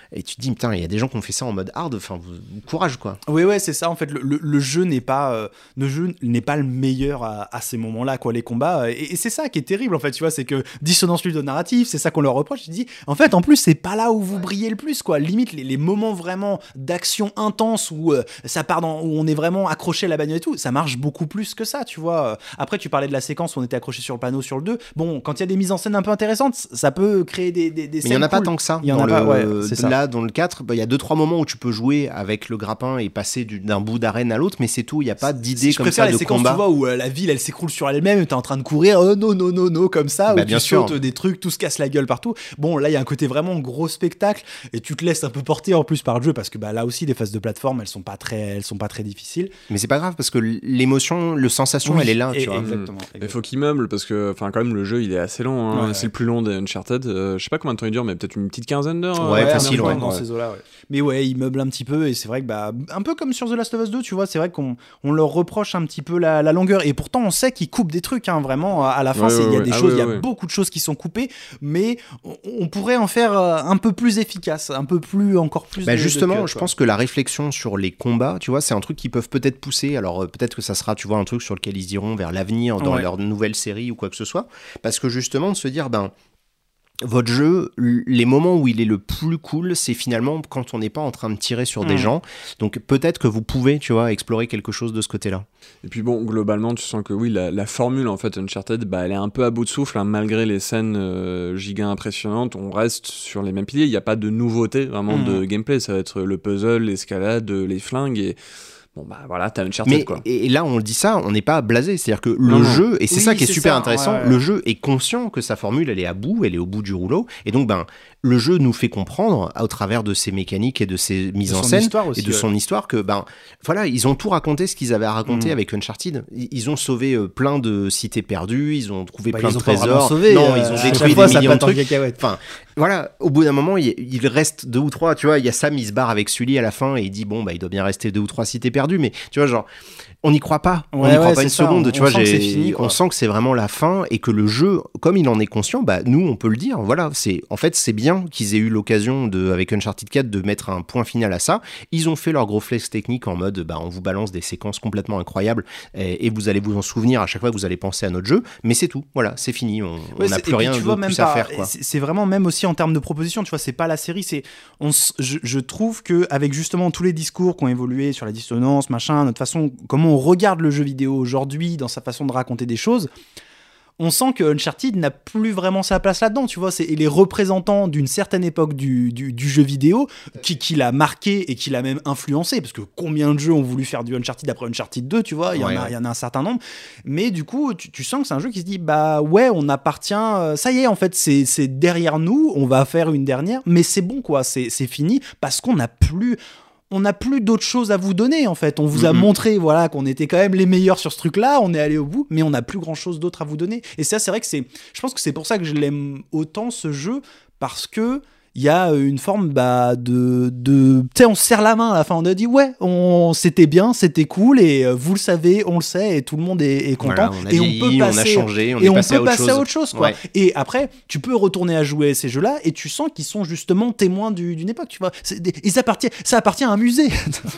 et tu te dis putain, il y a des gens qui ont fait ça en mode hard, enfin courage quoi. Oui, ouais, c'est ça en fait. Le jeu n'est pas le meilleur à ces moments-là, quoi. Les combats, et c'est ça qui est terrible en fait, tu vois, c'est que dissonance ludonarrative, c'est ça qu'on leur reproche. Tu te dis, en fait, en plus, c'est pas là où vous brillez le plus, quoi. Limite, les moments vraiment d'action intense où ça part où on est vraiment accroché à la bagnole et tout, ça marche beaucoup plus que ça, tu vois. Après, tu parlais de la séquence où on était accroché sur le panneau sur le 2. Bon, quand il y a des mises en scène un peu intéressantes, ça peut créer des scènes. Mais il y en a pas tant que ça. Il y en a pas, ouais, c'est ça. Là, dans le 4, il y a 2-3 moments où tu peux jouer avec le grappin et passer d'un bout d'arène à l'autre, mais c'est tout. Il y a pas d'idée comme ça de combat. Je préfère les séquences, tu vois, où la ville, elle s'écroule sur elle-même, t'es en train de courir, non, comme ça, où tu sautes des trucs, tout se casse la gueule partout. Bon, là, il y a un côté vraiment gros spectacle, et tu te laisses un peu porter en plus par le jeu, parce que là aussi, les phases de plateforme, elles sont pas très difficiles. Mais c'est pas grave, parce que l'émotion, le sensation, elle est là, tu vois. Exactement. Il faut qu'il meuble, parce que, quand même, le jeu, il est assez long, hein. C'est le plus long des Uncharted. Je sais pas combien de temps il dure, mais peut-être une petite quinzaine d'heures. Ouais, facile, dans ces eaux-là, ouais. Mais ouais, il meuble un petit peu, et c'est vrai que, un peu comme sur The Last of Us 2, tu vois, c'est vrai qu'on leur reproche un petit peu la longueur, et pourtant, on sait qu'ils coupent des trucs, hein, vraiment, à la fin, il y a des choses, il y a beaucoup de choses qui sont coupées, mais on pourrait en faire un peu plus efficace, encore plus. Justement, je pense que la réflexion sur les combats, tu vois, c'est un truc qu'ils peuvent peut-être pousser. Alors peut-être que ça sera, tu vois, un truc sur lequel ils iront vers l'avenir dans leur nouvelle série ou quoi que ce soit, parce que justement de se dire votre jeu, les moments où il est le plus cool, c'est finalement quand on n'est pas en train de tirer sur des gens. Donc peut-être que vous pouvez, tu vois, explorer quelque chose de ce côté-là. Et puis bon, globalement, tu sens que oui, la formule en fait Uncharted, elle est un peu à bout de souffle, hein, malgré les scènes giga impressionnantes. On reste sur les mêmes piliers. Il n'y a pas de nouveauté vraiment de gameplay. Ça va être le puzzle, l'escalade, les flingues et bon voilà, t'as Uncharted quoi. Et là on dit ça, on n'est pas blasé, c'est-à-dire que le jeu, et c'est ça qui est super intéressant, le jeu est conscient que sa formule elle est à bout, elle est au bout du rouleau, et donc le jeu nous fait comprendre au travers de ses mécaniques et de ses mises en scène aussi, et de son histoire que voilà, ils ont tout raconté ce qu'ils avaient à raconter avec Uncharted. Ils ont sauvé plein de cités perdues, ils ont trouvé plein de trésors. Ils ont détruit des millions de trucs. Enfin, voilà, au bout d'un moment, il reste 2 ou 3, tu vois, il y a Sam, il se barre avec Sully à la fin et il dit il doit bien rester 2 ou 3 cités perdues, mais tu vois, genre on n'y croit pas, on n'y croit pas une seconde, tu vois, on sent que c'est vraiment la fin et que le jeu, comme il en est conscient, nous on peut le dire, voilà, c'est bien qu'ils aient eu l'occasion avec Uncharted 4 de mettre un point final à ça. Ils ont fait leur gros flex technique en mode on vous balance des séquences complètement incroyables et vous allez vous en souvenir à chaque fois que vous allez penser à notre jeu, mais c'est tout, voilà, c'est fini, on n'a plus rien de plus à faire, quoi. C'est vraiment, même aussi en termes de proposition, tu vois, c'est pas la série, je trouve que avec justement tous les discours qui ont évolué sur la dissonance, notre façon, comment on regarde le jeu vidéo aujourd'hui dans sa façon de raconter des choses, on sent que Uncharted n'a plus vraiment sa place là-dedans, tu vois, c'est les représentants d'une certaine époque du jeu vidéo qui l'a marqué et qui l'a même influencé, parce que combien de jeux ont voulu faire du Uncharted après Uncharted 2, tu vois, il y en a un certain nombre, mais du coup, tu sens que c'est un jeu qui se dit, on appartient, ça y est, en fait, c'est derrière nous, on va faire une dernière, mais c'est bon, quoi, c'est fini, parce qu'on n'a plus d'autres choses à vous donner, en fait. On vous a montré, voilà, qu'on était quand même les meilleurs sur ce truc-là, on est allé au bout, mais on n'a plus grand-chose d'autre à vous donner. Et ça, c'est vrai que je pense que c'est pour ça que je l'aime autant, ce jeu, parce que il y a une forme tu sais, on se serre la main à la fin, on a dit c'était bien, c'était cool, et vous le savez, on le sait, et tout le monde est content, voilà, on a changé, on est passé à autre chose, quoi. Et après tu peux retourner à jouer à ces jeux-là et tu sens qu'ils sont justement témoins d'une époque, tu vois, ça appartient à un musée.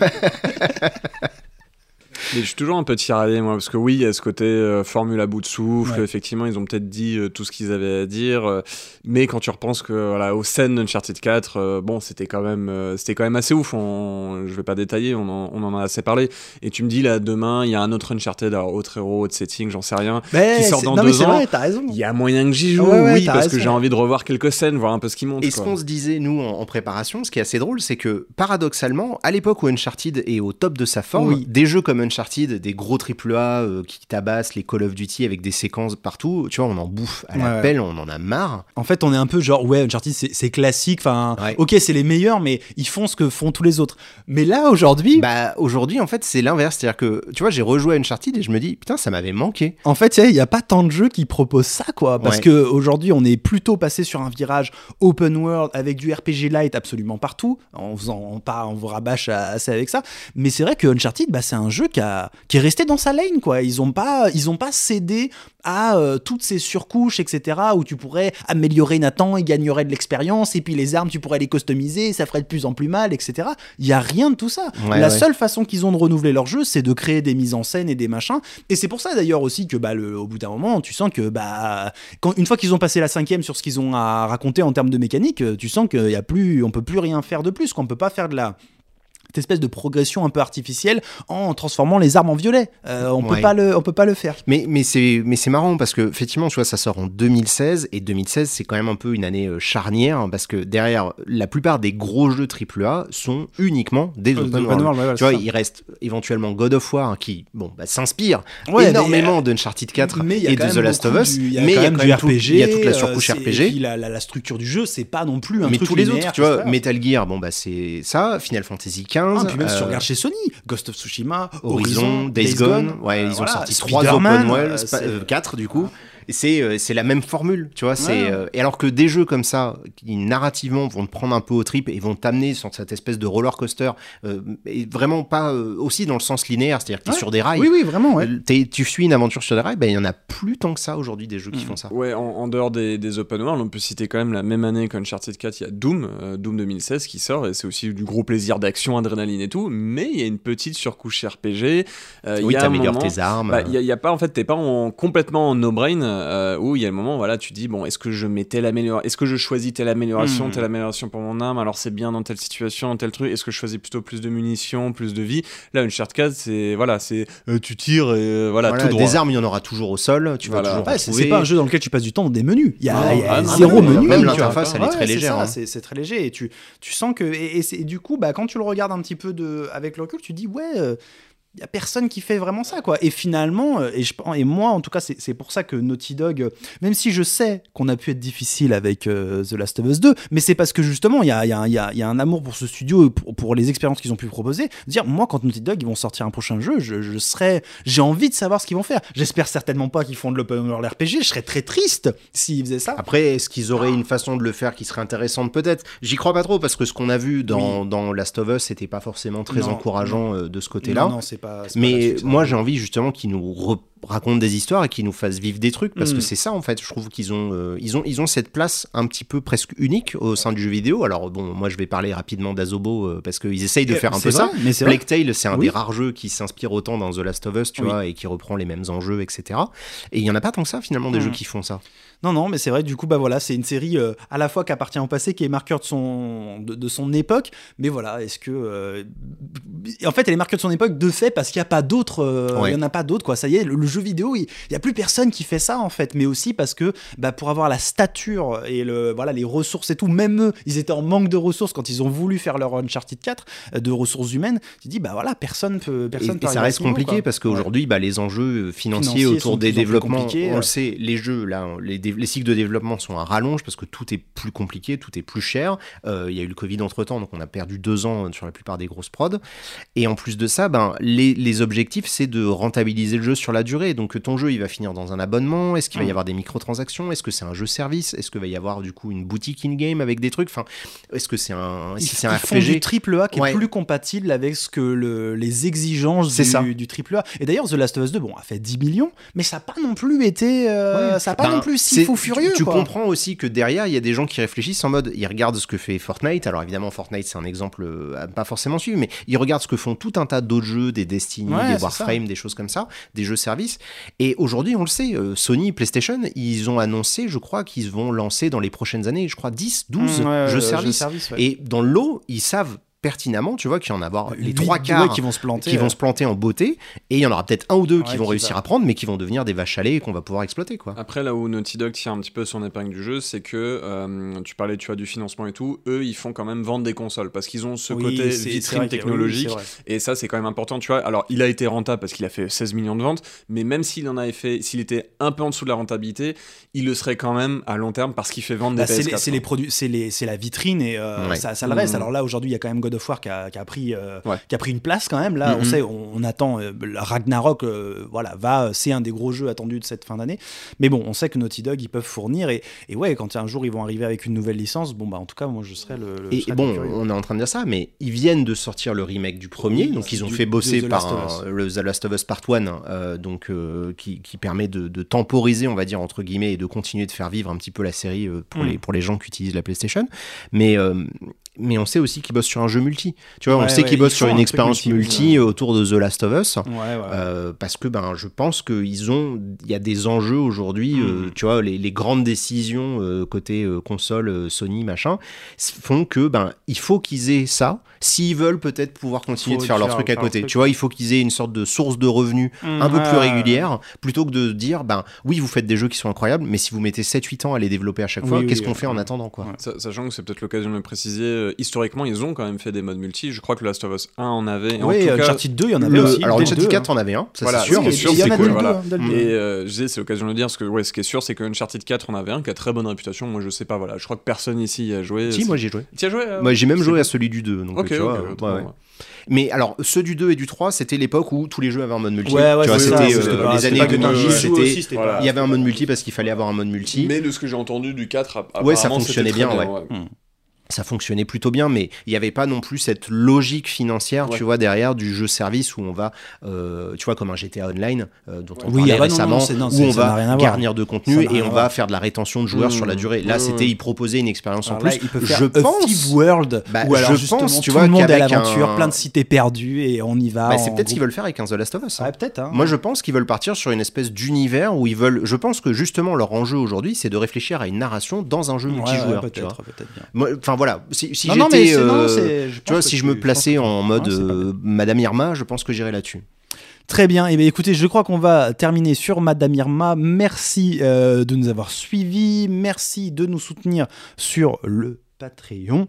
Mais je suis toujours un peu tiraillé, moi, parce que oui, il y a ce côté formule à bout de souffle. Effectivement, ils ont peut-être dit tout ce qu'ils avaient à dire, mais quand tu repenses que aux scènes d'Uncharted 4, c'était quand même assez ouf. Je vais pas détailler, on en a assez parlé. Et tu me dis là, demain, il y a un autre Uncharted, alors autre héros, autre setting, j'en sais rien, qui sort dans 2 ans. Vrai, t'as raison. Il y a moyen que j'y joue, parce que j'ai envie de revoir quelques scènes, voir un peu ce qui monte. Et ce qu'on se disait nous en préparation, ce qui est assez drôle, c'est que paradoxalement, à l'époque où Uncharted est au top de sa forme, des jeux comme Uncharted, des gros AAA qui tabassent les Call of Duty avec des séquences partout, tu vois, on en bouffe à la pelle, on en a marre. En fait, on est un peu genre, Uncharted, c'est classique, ok, c'est les meilleurs, mais ils font ce que font tous les autres. Mais là, aujourd'hui... Aujourd'hui, en fait, c'est l'inverse, c'est-à-dire que, tu vois, j'ai rejoué à Uncharted et je me dis, putain, ça m'avait manqué. En fait, il n'y a pas tant de jeux qui proposent ça, quoi, parce qu'aujourd'hui, on est plutôt passé sur un virage open world avec du RPG light absolument partout, on vous rabâche assez avec ça, mais c'est vrai que Uncharted, c'est un jeu qui est resté dans sa lane, quoi. Ils ont pas cédé à toutes ces surcouches, etc., où tu pourrais améliorer Nathan, il gagnerait de l'expérience, et puis les armes, tu pourrais les customiser, ça ferait de plus en plus mal, etc. Il y a rien de tout ça. La seule façon qu'ils ont de renouveler leur jeu, c'est de créer des mises en scène et des machins. Et c'est pour ça d'ailleurs aussi que au bout d'un moment, tu sens que une fois qu'ils ont passé la 5e sur ce qu'ils ont à raconter en termes de mécanique, tu sens on peut plus rien faire de plus, qu'on peut pas faire cette espèce de progression un peu artificielle en transformant les armes en violet. On peut pas le faire. Mais c'est marrant parce que effectivement, tu vois, ça sort en 2016 et 2016 c'est quand même un peu une année charnière parce que derrière la plupart des gros jeux AAA sont uniquement des open world. Tu vois, il reste éventuellement God of War qui s'inspire énormément d'Uncharted 4 et de The Last of Us, mais il y a quand même RPG, il y a toute la surcouche RPG. Et puis la structure du jeu, c'est pas non plus un truc tous les autres, tu vois, Metal Gear, c'est ça, Final Fantasy 15. Puis même si tu regardes chez Sony, Ghost of Tsushima, Horizon, Days Gone, ils ont sorti 3 open world, 4 du coup. C'est la même formule, tu vois. Et alors que des jeux comme ça, qui narrativement vont te prendre un peu au trip et vont t'amener sur cette espèce de roller coaster, et vraiment pas aussi dans le sens linéaire, c'est-à-dire que t'es sur des rails. Oui, vraiment. Ouais. Tu suis une aventure sur des rails, il y en a plus tant que ça aujourd'hui des jeux qui font ça. Ouais, en dehors des open world, on peut citer quand même la même année qu'Uncharted 4, il y a Doom 2016 qui sort et c'est aussi du gros plaisir d'action, adrénaline et tout, mais il y a une petite surcouche RPG. T'améliores tes armes. Il y a pas, en fait, t'es pas complètement en no-brain. Où il y a le moment, voilà, tu dis est-ce que je mets est-ce que je choisis telle amélioration pour mon arme, alors c'est bien dans telle situation, dans tel truc, est-ce que je choisis plutôt plus de munitions, plus de vie. Là, Uncharted 4, c'est tu tires et tout droit. Des armes, il y en aura toujours au sol, tu vas toujours retrouver. C'est pas un jeu dans lequel tu passes du temps dans des menus, il y a zéro menu. Même l'interface, elle est très légère. C'est très léger et tu sens que et du coup, quand tu le regardes un petit peu avec le recul, tu dis il y a personne qui fait vraiment ça, quoi. Et finalement, et moi en tout cas, c'est pour ça que Naughty Dog, même si je sais qu'on a pu être difficile avec The Last of Us 2, mais c'est parce que justement il y a un amour pour ce studio, pour les expériences qu'ils ont pu proposer. Dire, moi, quand Naughty Dog ils vont sortir un prochain jeu, j'ai envie de savoir ce qu'ils vont faire. J'espère certainement pas qu'ils font de l'open world RPG. Je serais très triste s'ils faisaient ça. Après, est-ce qu'ils auraient une façon de le faire qui serait intéressante? Peut-être. J'y crois pas trop parce que ce qu'on a vu dans Last of Us, c'était pas forcément très encourageant de ce côté-là. Non, c'est pas mais moi j'ai envie justement qu'ils nous racontent des histoires et qu'ils nous fassent vivre des trucs parce que c'est ça en fait. Je trouve qu'ils ont cette place un petit peu presque unique au sein du jeu vidéo. Alors bon, moi je vais parler rapidement d'Asobo parce qu'ils essayent de faire un peu ça. Plague Tale, c'est un des rares jeux qui s'inspire autant dans The Last of Us, tu vois, et qui reprend les mêmes enjeux, etc. Et il y en a pas tant que ça finalement des jeux qui font ça. Non, mais c'est vrai, du coup, c'est une série à la fois qui appartient au passé, qui est marqueur de son époque, mais voilà, est-ce que... en fait, elle est marqueur de son époque de fait parce qu'il n'y a pas d'autres, il y en a pas d'autres, quoi. Ça y est, le jeu vidéo, il n'y a plus personne qui fait ça, en fait, mais aussi parce que pour avoir la stature et les ressources et tout, même eux, ils étaient en manque de ressources quand ils ont voulu faire leur Uncharted 4, de ressources humaines, tu dis, personne peut et ça reste compliqué parce qu'aujourd'hui, les enjeux financiers autour des développements, on le sait, les jeux, là, les cycles de développement sont à rallonge parce que tout est plus compliqué, tout est plus cher. Il y a eu le Covid entre-temps, donc on a perdu 2 ans sur la plupart des grosses prods. Et en plus de ça, les objectifs, c'est de rentabiliser le jeu sur la durée. Donc ton jeu, il va finir dans un abonnement. Est-ce qu'il va y avoir des microtransactions? Est-ce que c'est un jeu service? Est-ce qu'il va y avoir du coup une boutique in-game avec des trucs? Enfin, est-ce que c'est un RPG? Ils font du triple A qui est plus compatible avec ce que les exigences du triple A. Et d'ailleurs, The Last of Us 2, a fait 10 millions, mais ça n'a pas non plus été... ça n'a pas non plus si fou furieux. Tu comprends aussi que derrière, il y a des gens qui réfléchissent en mode, ils regardent ce que fait Fortnite. Alors évidemment, Fortnite, c'est un exemple pas forcément suivi, mais ils regardent ce que font tout un tas d'autres jeux, des Destiny, des Warframe, des choses comme ça, des jeux services. Et aujourd'hui, on le sait, Sony, PlayStation, ils ont annoncé, je crois, qu'ils vont lancer dans les prochaines années, 10, 12 jeux services. Et dans le lot, ils savent pertinemment, tu vois, qu'il y en a les 3 quarts qui vont se planter en beauté, et il y en aura peut-être 1 ou 2 qui vont réussir à prendre, mais qui vont devenir des vaches à lait et qu'on va pouvoir exploiter, quoi. Après, là où Naughty Dog tire un petit peu son épingle du jeu, c'est que tu parlais, tu vois, du financement et tout, eux, ils font quand même vendre des consoles parce qu'ils ont ce côté vitrine technologique, et ça, c'est quand même important, tu vois. Alors, il a été rentable parce qu'il a fait 16 millions de ventes, mais même s'il en avait fait, s'il était un peu en dessous de la rentabilité, il le serait quand même à long terme parce qu'il fait vendre des PS4. C'est les produits, c'est la vitrine et ça le reste. Alors là, aujourd'hui, il y a quand même God of War qui a pris une place quand même. Là, on sait, on attend Ragnarok. C'est un des gros jeux attendus de cette fin d'année. Mais bon, on sait que Naughty Dog, ils peuvent fournir. Et ouais, quand un jour ils vont arriver avec une nouvelle licence, en tout cas, moi, je serais le. Et bon, on est en train de dire ça, mais ils viennent de sortir le remake du premier, donc ils ont fait bosser par le The Last of Us Part 1, qui permet de temporiser, on va dire, entre guillemets, et de continuer de faire vivre un petit peu la série pour les gens qui utilisent la PlayStation. Mais on sait aussi qu'ils bossent sur un jeu multi. Tu vois, on sait qu'ils bossent sur une expérience multi autour de The Last of Us. Parce que je pense qu'il y a des enjeux aujourd'hui, tu vois, les grandes décisions côté console, Sony, machin, font que il faut qu'ils aient ça. S'ils veulent peut-être pouvoir continuer de faire leur truc à côté. Tu vois, il faut qu'ils aient une sorte de source de revenus un peu plus régulière, plutôt que de dire, oui, vous faites des jeux qui sont incroyables, mais si vous mettez 7-8 ans à les développer à chaque fois, qu'est-ce qu'on fait en attendant, quoi. Sachant que c'est peut-être l'occasion de le préciser, historiquement, ils ont quand même fait des modes multi. Je crois que Last of Us 1 en avait. Oui, Uncharted 2, il y en avait aussi. Alors, Uncharted 4 en avait un, ça c'est sûr. C'est cool, voilà. Et je disais, c'est l'occasion de le dire, parce que ce qui est sûr, c'est que Uncharted 4 en avait un qui a très bonne réputation. Moi, je sais pas, voilà. Je crois que personne ici y a joué. Si, moi j'ai joué. Tu as joué Moi j'ai même joué à celui du 2. Donc, tu vois, mais alors, ceux du 2 et du 3, c'était l'époque où tous les jeux avaient un mode multi. Tu vois, c'était les années 2010, il y avait un mode multi parce qu'il fallait avoir un mode multi. Mais de ce que j'ai entendu du 4, ça fonctionnait bien, ça fonctionnait plutôt bien, mais il n'y avait pas non plus cette logique financière, tu vois, derrière du jeu service où on va, tu vois, comme un GTA Online dont on parlait récemment, où on va garnir de contenu et on va faire de la rétention de joueurs sur la durée. Là, ils proposaient une expérience en plus. Je pense, Steve World, où alors justement tu vois, tout le monde est à l'aventure, plein de cités perdues et on y va. C'est peut-être ce qu'ils veulent faire avec un The Last of Us. Peut-être. Moi, je pense qu'ils veulent partir sur une espèce d'univers où ils veulent. Je pense que justement leur enjeu aujourd'hui, c'est de réfléchir à une narration dans un jeu multijoueur. Peut-être bien. Enfin voilà, si j'étais, tu vois, si je me plaçais en mode Madame Irma, je pense que j'irais là-dessus. Très bien, et écoutez, je crois qu'on va terminer sur Madame Irma. Merci de nous avoir suivis, merci de nous soutenir sur le Patreon.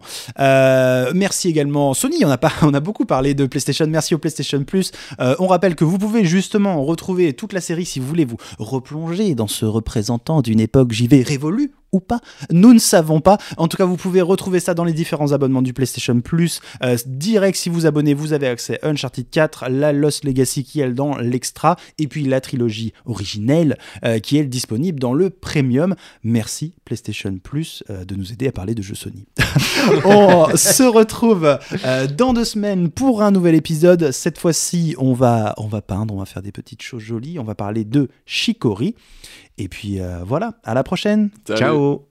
Merci également Sony, on a beaucoup parlé de PlayStation, merci au PlayStation Plus. On rappelle que vous pouvez justement retrouver toute la série si vous voulez vous replonger dans ce représentant d'une époque JV révolue ou pas, nous ne savons pas. En tout cas, vous pouvez retrouver ça dans les différents abonnements du PlayStation Plus. Direct, si vous abonnez, vous avez accès à Uncharted 4, la Lost Legacy qui est dans l'extra, et puis la trilogie originelle qui est disponible dans le Premium. Merci PlayStation Plus de nous aider à parler de jeux Sony. On se retrouve dans 2 semaines pour un nouvel épisode. Cette fois-ci, on va peindre, on va faire des petites choses jolies. On va parler de Chicory. Et puis voilà, à la prochaine. Salut. Ciao.